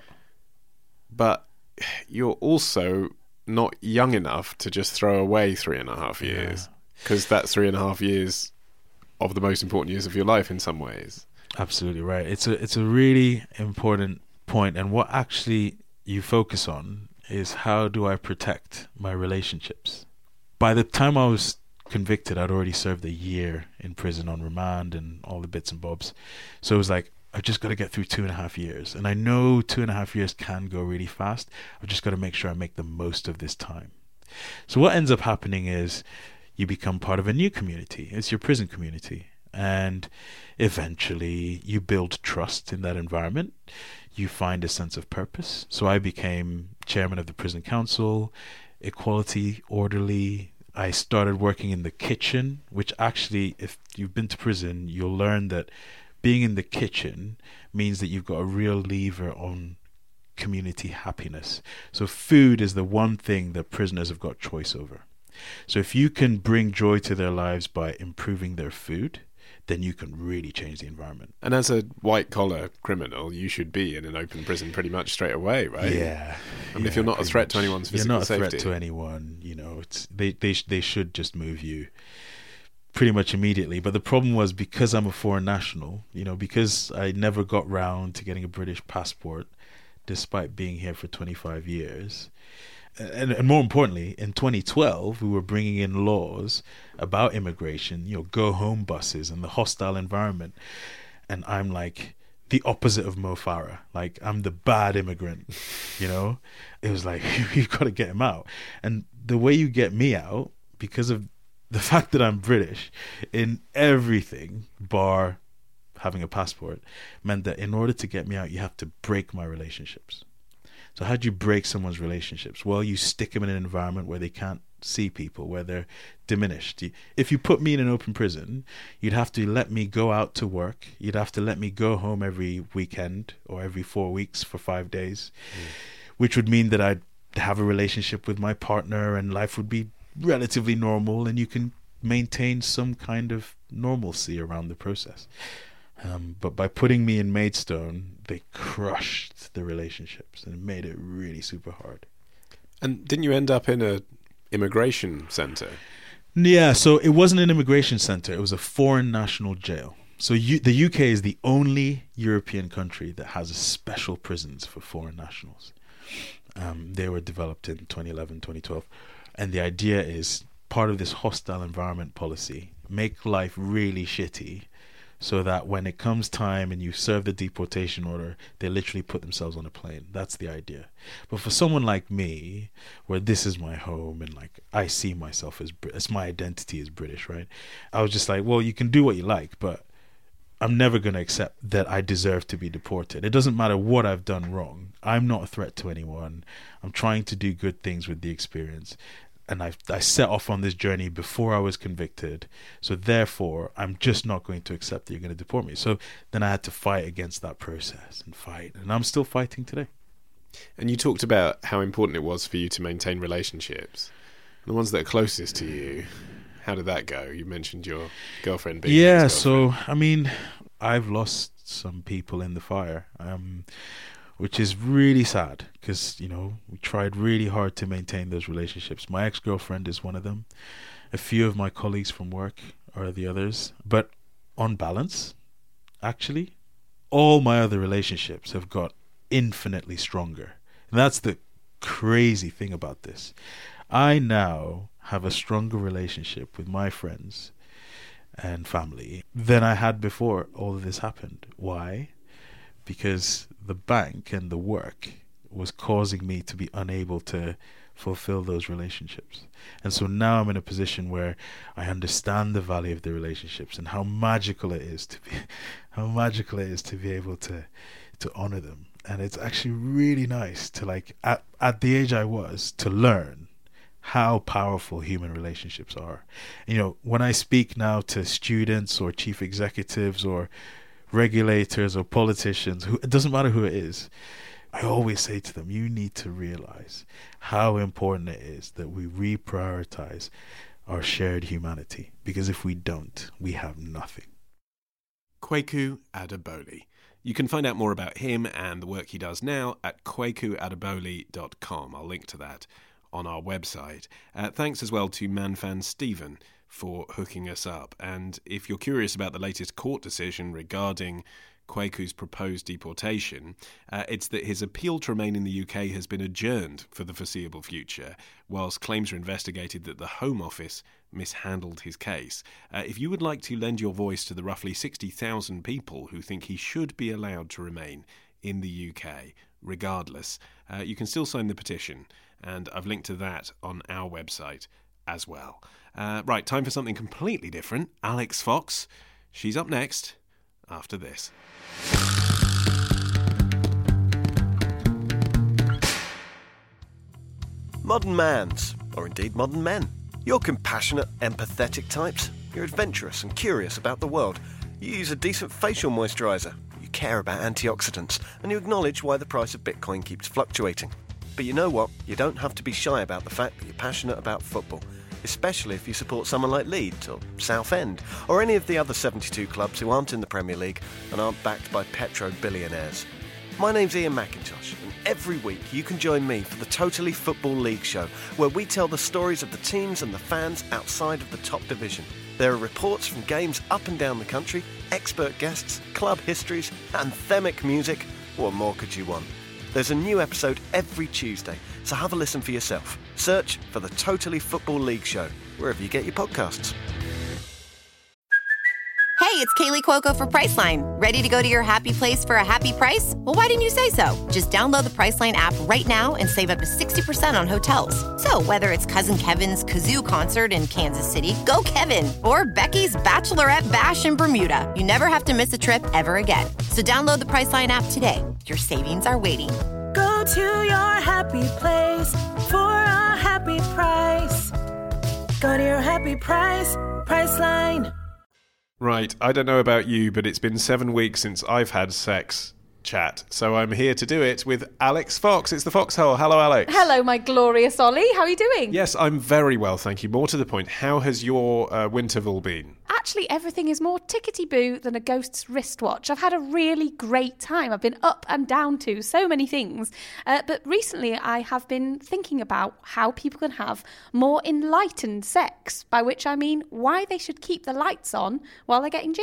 But you're also not young enough to just throw away 3.5 years. Because that's 3.5 years of the most important years of your life in some ways. Absolutely right. It's a really important point, and what actually you focus on is how do I protect my relationships. By the time I was convicted, I'd already served a year in prison on remand and all the bits and bobs. So it was like, I've just got to get through 2.5 years, and I know 2.5 years can go really fast. I've just got to make sure I make the most of this time. So what ends up happening is you become part of a new community. It's your prison community. And eventually you build trust in that environment. You find a sense of purpose. So I became chairman of the prison council, equality orderly. I started working in the kitchen, which actually, if you've been to prison, you'll learn that being in the kitchen means that you've got a real lever on community happiness. So food is the one thing that prisoners have got choice over. So if you can bring joy to their lives by improving their food, then you can really change the environment. And as a white-collar criminal, you should be in an open prison pretty much straight away, right? Yeah. I mean, if you're not a threat to anyone's physical safety. You're not a threat to anyone, you know, they should just move you pretty much immediately. But the problem was, because I'm a foreign national, you know, because I never got round to getting a British passport, despite being here for 25 years... And more importantly, in 2012, we were bringing in laws about immigration, you know, go home buses and the hostile environment. And I'm like the opposite of Mo Farah. Like, I'm the bad immigrant, you know? It was like, you've got to get him out. And the way you get me out, because of the fact that I'm British, in everything, bar having a passport, meant that in order to get me out, you have to break my relationships. So how do you break someone's relationships? Well, you stick them in an environment where they can't see people, where they're diminished. If you put me in an open prison, you'd have to let me go out to work. You'd have to let me go home every weekend or every 4 weeks for 5 days, which would mean that I'd have a relationship with my partner and life would be relatively normal, and you can maintain some kind of normalcy around the process. But by putting me in Maidstone, they crushed the relationships and made it really super hard. And didn't you end up in a immigration centre? Yeah, so it wasn't an immigration centre. It was a foreign national jail. So the UK is the only European country that has special prisons for foreign nationals. They were developed in 2011, 2012. And the idea is part of this hostile environment policy, make life really shitty so that when it comes time and you serve the deportation order, they literally put themselves on a plane. That's the idea. But for someone like me, where this is my home and like I see myself as my identity is British, right? I was just like, well, you can do what you like, but I'm never going to accept that I deserve to be deported. It doesn't matter what I've done wrong. I'm not a threat to anyone. I'm trying to do good things with the experience. And I set off on this journey before I was convicted. So therefore, I'm just not going to accept that you're going to deport me. So then I had to fight against that process and fight. And I'm still fighting today. And you talked about how important it was for you to maintain relationships. The ones that are closest to you, how did that go? You mentioned your girlfriend being Yeah, so, I mean, I've lost some people in the fire. Which is really sad because, you know, we tried really hard to maintain those relationships. My ex-girlfriend is one of them. A few of my colleagues from work are the others. But on balance, actually, all my other relationships have got infinitely stronger. And that's the crazy thing about this. I now have a stronger relationship with my friends and family than I had before all of this happened. Why? Because the bank and the work was causing me to be unable to fulfill those relationships. And so now I'm in a position where I understand the value of the relationships and how magical it is to be able to honor them. And it's actually really nice to, like, at the age I was, to learn how powerful human relationships are. You know, when I speak now to students or chief executives or regulators or politicians, it doesn't matter who it is, I always say to them, you need to realize how important it is that we reprioritize our shared humanity, because if we don't, we have nothing. Kwaku Adebowale. You can find out more about him and the work he does now at kwakuadebowale.com. I'll link to that on our website. Thanks as well to Manfan Stephen for hooking us up. And if you're curious about the latest court decision regarding Kwaku's proposed deportation, it's that his appeal to remain in the UK has been adjourned for the foreseeable future, whilst claims are investigated that the Home Office mishandled his case. If you would like to lend your voice to the roughly 60,000 people who think he should be allowed to remain in the UK, regardless, you can still sign the petition, and I've linked to that on our website as well. Right, time for something completely different. Alex Fox. She's up next after this. Modern mans, or indeed modern men. You're compassionate, empathetic types. You're adventurous and curious about the world. You use a decent facial moisturiser. You care about antioxidants. And you acknowledge why the price of Bitcoin keeps fluctuating. But you know what? You don't have to be shy about the fact that you're passionate about football, especially if you support someone like Leeds or Southend or any of the other 72 clubs who aren't in the Premier League and aren't backed by petro-billionaires. My name's Ian McIntosh, and every week you can join me for the Totally Football League show, where we tell the stories of the teams and the fans outside of the top division. There are reports from games up and down the country, expert guests, club histories, anthemic music. What more could you want? There's a new episode every Tuesday, so have a listen for yourself. Search for the Totally Football League show, wherever you get your podcasts. Hey, it's Kaylee Cuoco for Priceline. Ready to go to your happy place for a happy price? Well, why didn't you say so? Just download the Priceline app right now and save up to 60% on hotels. So whether it's Cousin Kevin's Kazoo Concert in Kansas City, go Kevin, or Becky's Bachelorette Bash in Bermuda, you never have to miss a trip ever again. So download the Priceline app today. Your savings are waiting. Go to your happy place for a happy price. Go to your happy price, Priceline. Right, I don't know about you, but it's been 7 weeks since I've had sex chat, so I'm here to do it with Alex Fox. It's the Foxhole. Hello, Alex. Hello, my glorious Ollie. How are you doing? Yes, I'm very well, thank you. More to the point, how has your Winterval been? Actually, everything is more tickety-boo than a ghost's wristwatch. I've had a really great time. I've been up and down to so many things. But recently, I have been thinking about how people can have more enlightened sex, by which I mean why they should keep the lights on while they're getting jiggy.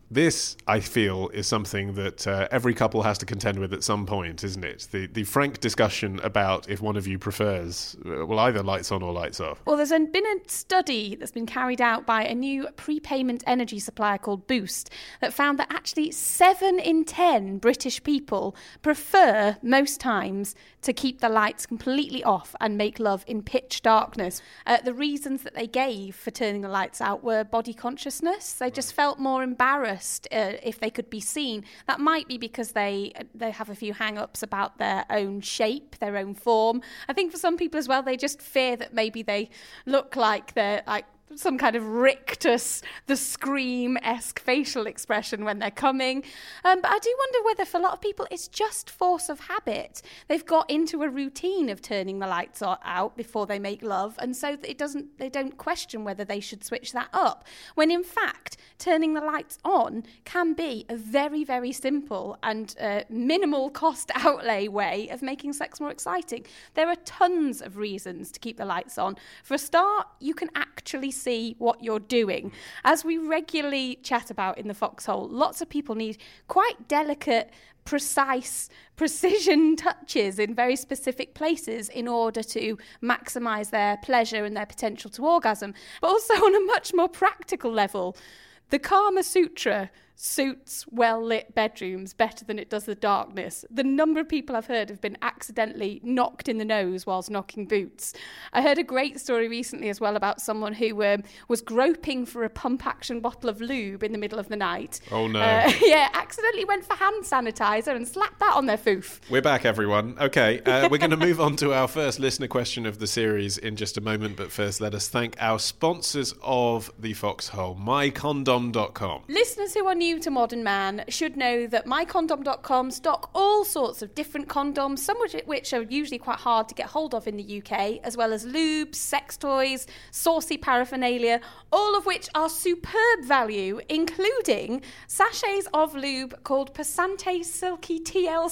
This, I feel, is something that every couple has to contend with at some point, isn't it? The frank discussion about if one of you prefers, either lights on or lights off. Well, there's been a study that's been carried out by a new prepayment energy supplier called Boost that found that actually 7 in 10 British people prefer, most times, to keep the lights completely off and make love in pitch darkness. The reasons that they gave for turning the lights out were body consciousness. They just felt more embarrassed if they could be seen. That might be because they have a few hang-ups about their own shape, their own form. I think for some people as well, they just fear that maybe they look like they're like some kind of rictus, the Scream-esque facial expression when they're coming. But I do wonder whether for a lot of people it's just force of habit. They've got into a routine of turning the lights out before they make love, and so they don't question whether they should switch that up. When in fact, turning the lights on can be a very, very simple and minimal cost outlay way of making sex more exciting. There are tons of reasons to keep the lights on. For a start, you can actually see what you're doing. As we regularly chat about in the Foxhole, lots of people need quite delicate, precise, precision touches in very specific places in order to maximise their pleasure and their potential to orgasm. But also on a much more practical level, the Kama Sutra suits well-lit bedrooms better than it does the darkness. The number of people I've heard have been accidentally knocked in the nose whilst knocking boots. I heard a great story recently as well about someone who was groping for a pump-action bottle of lube in the middle of the night. Oh, no. Accidentally went for hand sanitizer and slapped that on their foof. We're back, everyone. Okay, we're going to move on to our first listener question of the series in just a moment, but first let us thank our sponsors of the Foxhole, mycondom.com. Listeners who are new to Modern Man should know that mycondom.com stock all sorts of different condoms, some of which are usually quite hard to get hold of in the UK, as well as lubes, sex toys, saucy paraphernalia, all of which are superb value, including sachets of lube called Passante Silky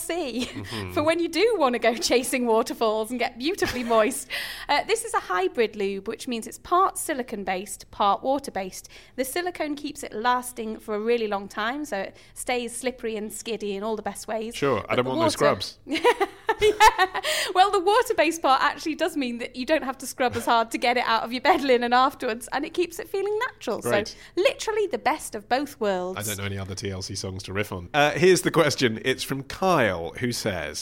TLC for when you do want to go chasing waterfalls and get beautifully moist. This is a hybrid lube, which means it's part silicone-based, part water-based. The silicone keeps it lasting for a really long time, so it stays slippery and skiddy in all the best ways. Sure, I don't want no scrubs. Yeah. Well, the water-based part actually does mean that you don't have to scrub as hard to get it out of your bed linen afterwards, and it keeps it feeling natural. Great. So literally the best of both worlds. I don't know any other TLC songs to riff on. Here's the question. It's from Kyle, who says,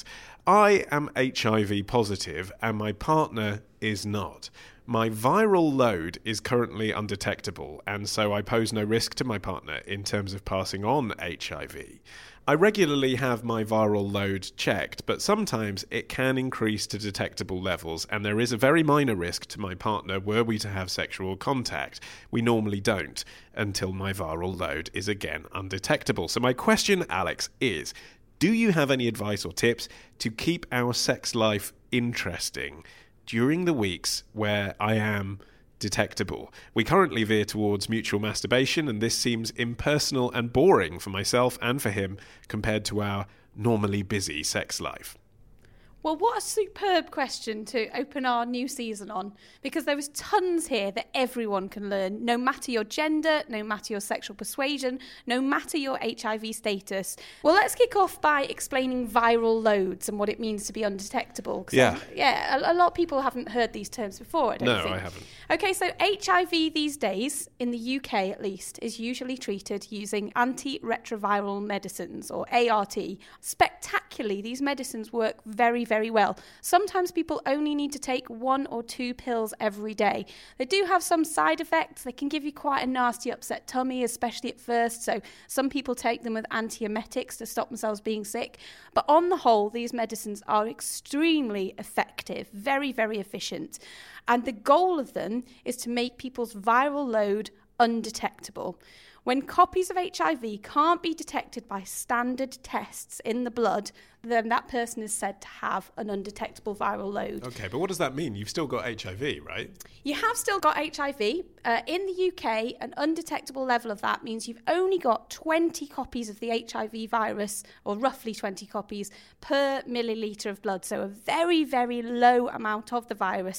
I am HIV positive and my partner is not. My viral load is currently undetectable, and so I pose no risk to my partner in terms of passing on HIV. I regularly have my viral load checked, but sometimes it can increase to detectable levels, and there is a very minor risk to my partner were we to have sexual contact. We normally don't, until my viral load is again undetectable. So my question, Alex, is, do you have any advice or tips to keep our sex life interesting during the weeks where I am detectable? We currently veer towards mutual masturbation, and this seems impersonal and boring for myself and for him compared to our normally busy sex life. Well, what a superb question to open our new season on, because there is tons here that everyone can learn, no matter your gender, no matter your sexual persuasion, no matter your HIV status. Well, let's kick off by explaining viral loads and what it means to be undetectable. Yeah. A lot of people haven't heard these terms before, I don't think. No, I haven't. Okay, so HIV these days, in the UK at least, is usually treated using antiretroviral medicines, or ART. Spectacularly, these medicines work very, very well. Sometimes people only need to take 1 or 2 pills every day. They do have some side effects. They can give you quite a nasty upset tummy, especially at first, so some people take them with antiemetics to stop themselves being sick. But on the whole, these medicines are extremely effective, very, very efficient. And the goal of them is to make people's viral load undetectable. When copies of HIV can't be detected by standard tests in the blood, then that person is said to have an undetectable viral load. Okay, but what does that mean? You've still got HIV, right? You have still got HIV. In the UK, an undetectable level of that means you've only got 20 copies of the HIV virus, or roughly 20 copies, per milliliter of blood. So a very, very low amount of the virus.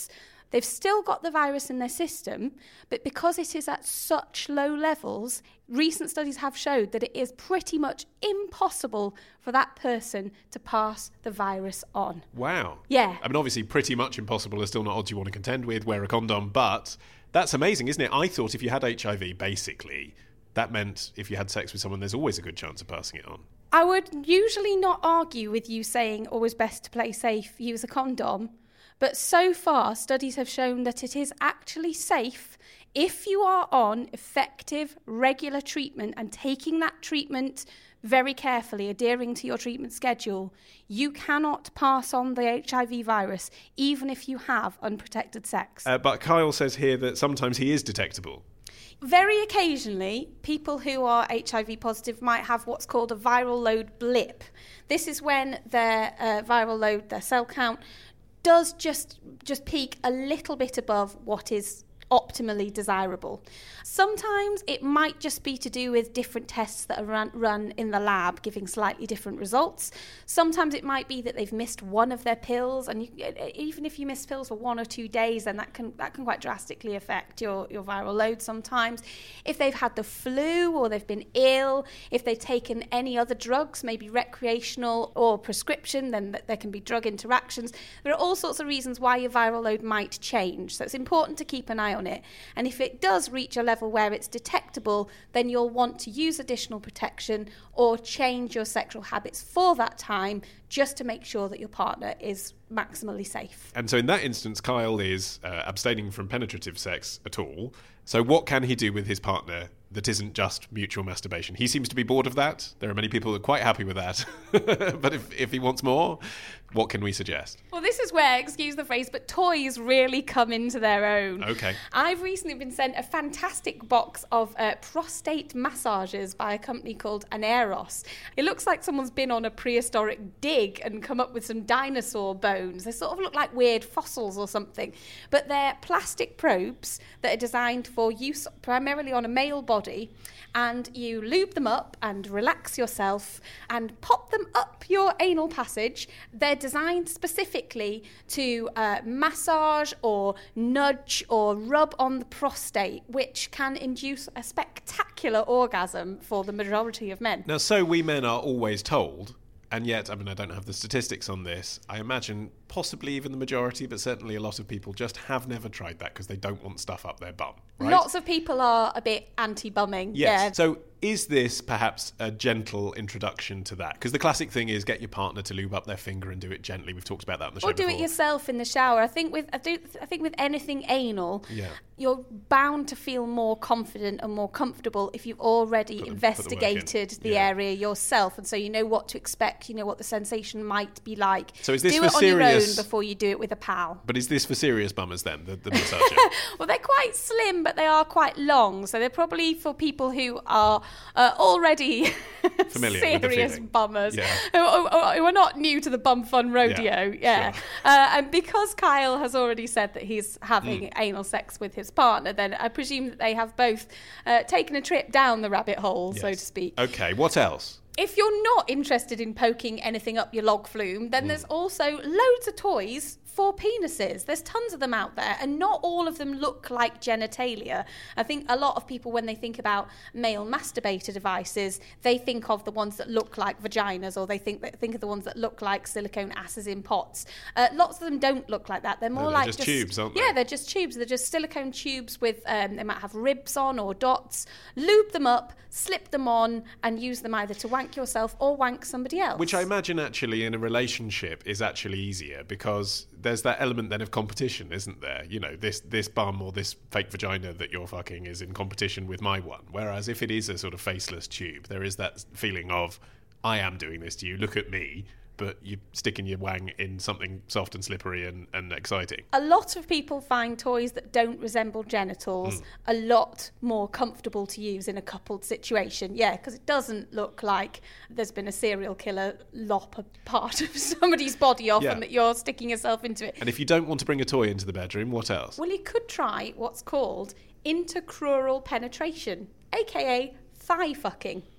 They've still got the virus in their system, but because it is at such low levels, recent studies have showed that it is pretty much impossible for that person to pass the virus on. Wow. Yeah. I mean, obviously, pretty much impossible is still not odds you want to contend with. Wear a condom, but that's amazing, isn't it? I thought if you had HIV, basically, that meant if you had sex with someone, there's always a good chance of passing it on. I would usually not argue with you saying always best to play safe, use a condom. But so far, studies have shown that it is actually safe if you are on effective, regular treatment and taking that treatment very carefully, adhering to your treatment schedule. You cannot pass on the HIV virus, even if you have unprotected sex. But Kyle says here that sometimes he is detectable. Very occasionally, people who are HIV positive might have what's called a viral load blip. This is when their viral load, their cell count, does just peak a little bit above what is optimally desirable. Sometimes it might just be to do with different tests that are run in the lab giving slightly different results. Sometimes it might be that they've missed one of their pills, and even if you miss pills for 1 or 2 days, then that can quite drastically affect your viral load sometimes. If they've had the flu or they've been ill, if they've taken any other drugs, maybe recreational or prescription, then there can be drug interactions. There are all sorts of reasons why your viral load might change. So it's important to keep an eye on it. And if it does reach a level where it's detectable, then you'll want to use additional protection or change your sexual habits for that time, just to make sure that your partner is maximally safe. And so in that instance, Kyle is abstaining from penetrative sex at all. So what can he do with his partner that isn't just mutual masturbation? He seems to be bored of that. There are many people who are quite happy with that. But if he wants more, what can we suggest? Well, this is where, excuse the phrase, but toys really come into their own. Okay. I've recently been sent a fantastic box of prostate massages by a company called Aneros. It looks like someone's been on a prehistoric dig and come up with some dinosaur bones. They sort of look like weird fossils or something. But they're plastic probes that are designed for use primarily on a male body, and you lube them up and relax yourself and pop them up your anal passage. They're designed specifically to massage or nudge or rub on the prostate, which can induce a spectacular orgasm for the majority of men. Now, so we men are always told, and yet, I mean, I don't have the statistics on this. I imagine possibly even the majority, but certainly a lot of people just have never tried that because they don't want stuff up their bum, right? Lots of people are a bit anti-bumming. Yes. Yeah. So is this perhaps a gentle introduction to that? Because the classic thing is get your partner to lube up their finger and do it gently. We've talked about that on the show before. Or do it yourself in the shower. I think with anything anal, you're bound to feel more confident and more comfortable if you've already investigated the area yourself, and so you know what to expect. You know what the sensation might be like. So is this do for it on serious? Your own before you do it with a pal. But is this for serious bummers then? The massager? Well, they're quite slim, but they are quite long, so they're probably for people who are already familiar serious with the feeling. bummers, who are not new to the bum fun rodeo. Sure. And because Kyle has already said that he's having anal sex with his partner, then I presume that they have both taken a trip down the rabbit hole, so to speak. Okay, what else? If you're not interested in poking anything up your log flume, then there's also loads of toys for penises. There's tons of them out there, and not all of them look like genitalia. I think a lot of people, when they think about male masturbator devices, they think of the ones that look like vaginas, or they think of the ones that look like silicone asses in pots. Lots of them don't look like that. They're more like just tubes, aren't they? Yeah, they're just tubes. They're just silicone tubes with, they might have ribs on or dots. Lube them up, slip them on, and use them either to wank yourself or wank somebody else. Which I imagine actually in a relationship is actually easier, because there's that element then of competition, isn't there? You know, this bum or this fake vagina that you're fucking is in competition with my one. Whereas if it is a sort of faceless tube, there is that feeling of, I am doing this to you, look at me, but you're sticking your wang in something soft and slippery and exciting. A lot of people find toys that don't resemble genitals a lot more comfortable to use in a coupled situation. Yeah, because it doesn't look like there's been a serial killer lop a part of somebody's body off and that you're sticking yourself into it. And if you don't want to bring a toy into the bedroom, what else? Well, you could try what's called intercrural penetration, aka thigh fucking.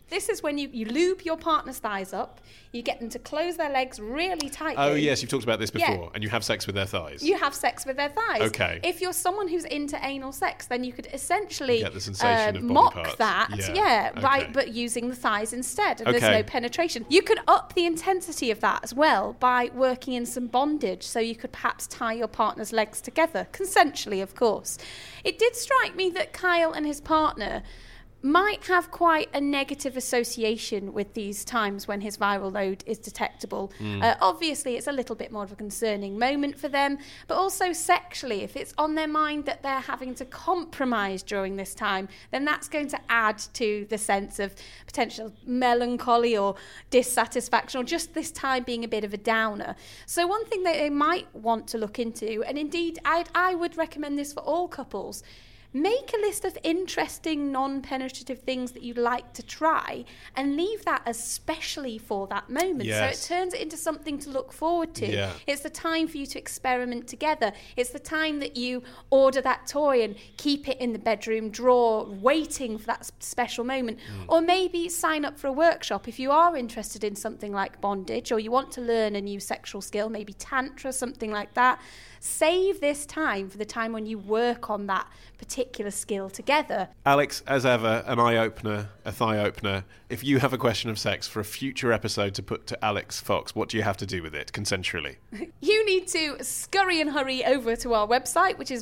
This is when you lube your partner's thighs up, you get them to close their legs really tightly. Oh, yes, you've talked about this before, Yeah. and you have sex with their thighs. You have sex with their thighs. Okay. If you're someone who's into anal sex, then you could essentially Get the sensation of body mock parts. that, Yeah, okay. right, but using the thighs instead, and there's Okay. no penetration. You could up the intensity of that as well by working in some bondage, so you could perhaps tie your partner's legs together, consensually, of course. It did strike me that Kyle and his partner might have quite a negative association with these times when his viral load is detectable. Obviously, it's a little bit more of a concerning moment for them, but also sexually, if it's on their mind that they're having to compromise during this time, then that's going to add to the sense of potential melancholy or dissatisfaction, or just this time being a bit of a downer. So one thing that they might want to look into, and indeed I would recommend this for all couples, make a list of interesting non-penetrative things that you'd like to try and leave that especially for that moment. Yes. So it turns it into something to look forward to. Yeah. It's the time for you to experiment together. It's the time that you order that toy and keep it in the bedroom drawer waiting for that special moment. Or maybe sign up for a workshop if you are interested in something like bondage, or you want to learn a new sexual skill, maybe tantra, something like that. Save this time for the time when you work on that particular skill together. Alex, as ever, an eye-opener, a thigh-opener. If you have a question of sex for a future episode to put to Alex Fox, what do you have to do with it, consensually? You need to scurry and hurry over to our website, which is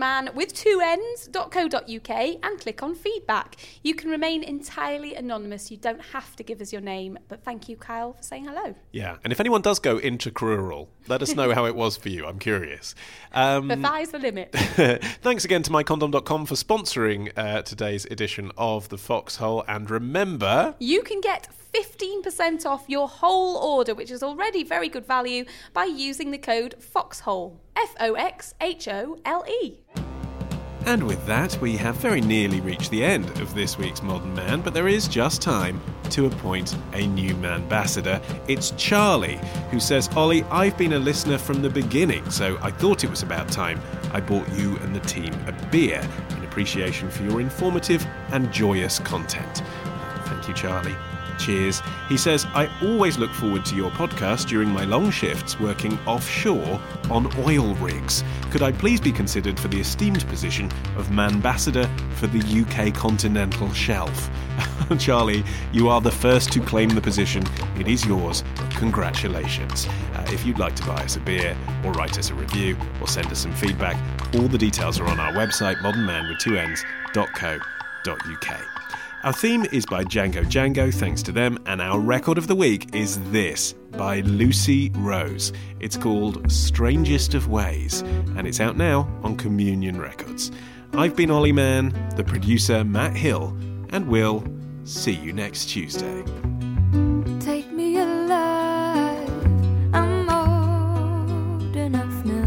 modernman.co.uk, and click on feedback. You can remain entirely anonymous. You don't have to give us your name, but thank you, Kyle, for saying hello. Yeah, and if anyone does go intercrural, let us know how it was for you. I'm curious. The thigh's the limit. Thanks again to mycondom.com for sponsoring today's edition of The Foxhole. And remember, You can get 15% off your whole order, which is already very good value, by using the code FOXHOLE. FOXHOLE. and with that, we have very nearly reached the end of this week's Modern Man, but there is just time to appoint a new ambassador. It's Charlie, who says, Ollie, I've been a listener from the beginning, so I thought it was about time I bought you and the team a beer in appreciation for your informative and joyous content. Thank you, Charlie. Cheers. He says, I always look forward to your podcast during my long shifts working offshore on oil rigs. Could I please be considered for the esteemed position of Manbassador for the UK continental shelf? Charlie, you are the first to claim the position. It is yours. Congratulations. If you'd like to buy us a beer or write us a review or send us some feedback, all the details are on our website, modernman.co.uk. Our theme is by Django Django, thanks to them, and our record of the week is this, by Lucy Rose. It's called Strangest of Ways, and it's out now on Communion Records. I've been Ollie Mann, the producer Matt Hill, and we'll see you next Tuesday. Take me alive, I'm old enough now.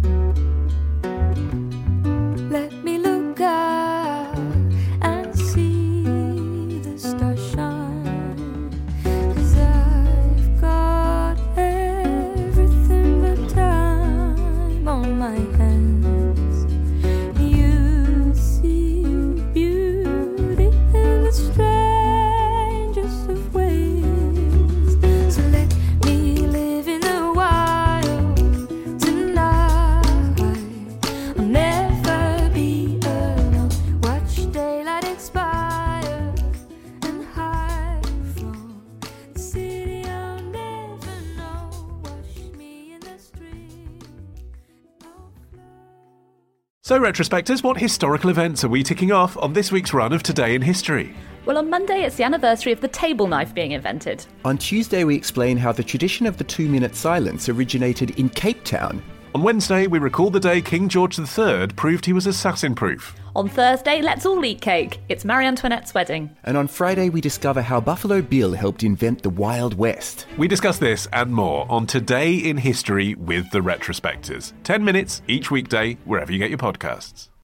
Let me look out and see the stars shine. 'Cause I've got everything but time on my hands. You see beauty in the strangest of ways. So let me live in the wild tonight. I'll never be alone. Watch daylight expire and hide from the city I'll never know. Wash me in the stream of love. So, retrospectors, what historical events are we ticking off on this week's run of Today in History? Well, on Monday, it's the anniversary of the table knife being invented. On Tuesday, we explain how the tradition of the 2-minute silence originated in Cape Town. On Wednesday, we recall the day King George III proved he was assassin-proof. On Thursday, let's all eat cake. It's Marie Antoinette's wedding. And on Friday, we discover how Buffalo Bill helped invent the Wild West. We discuss this and more on Today in History with the Retrospectors. 10 minutes each weekday, wherever you get your podcasts.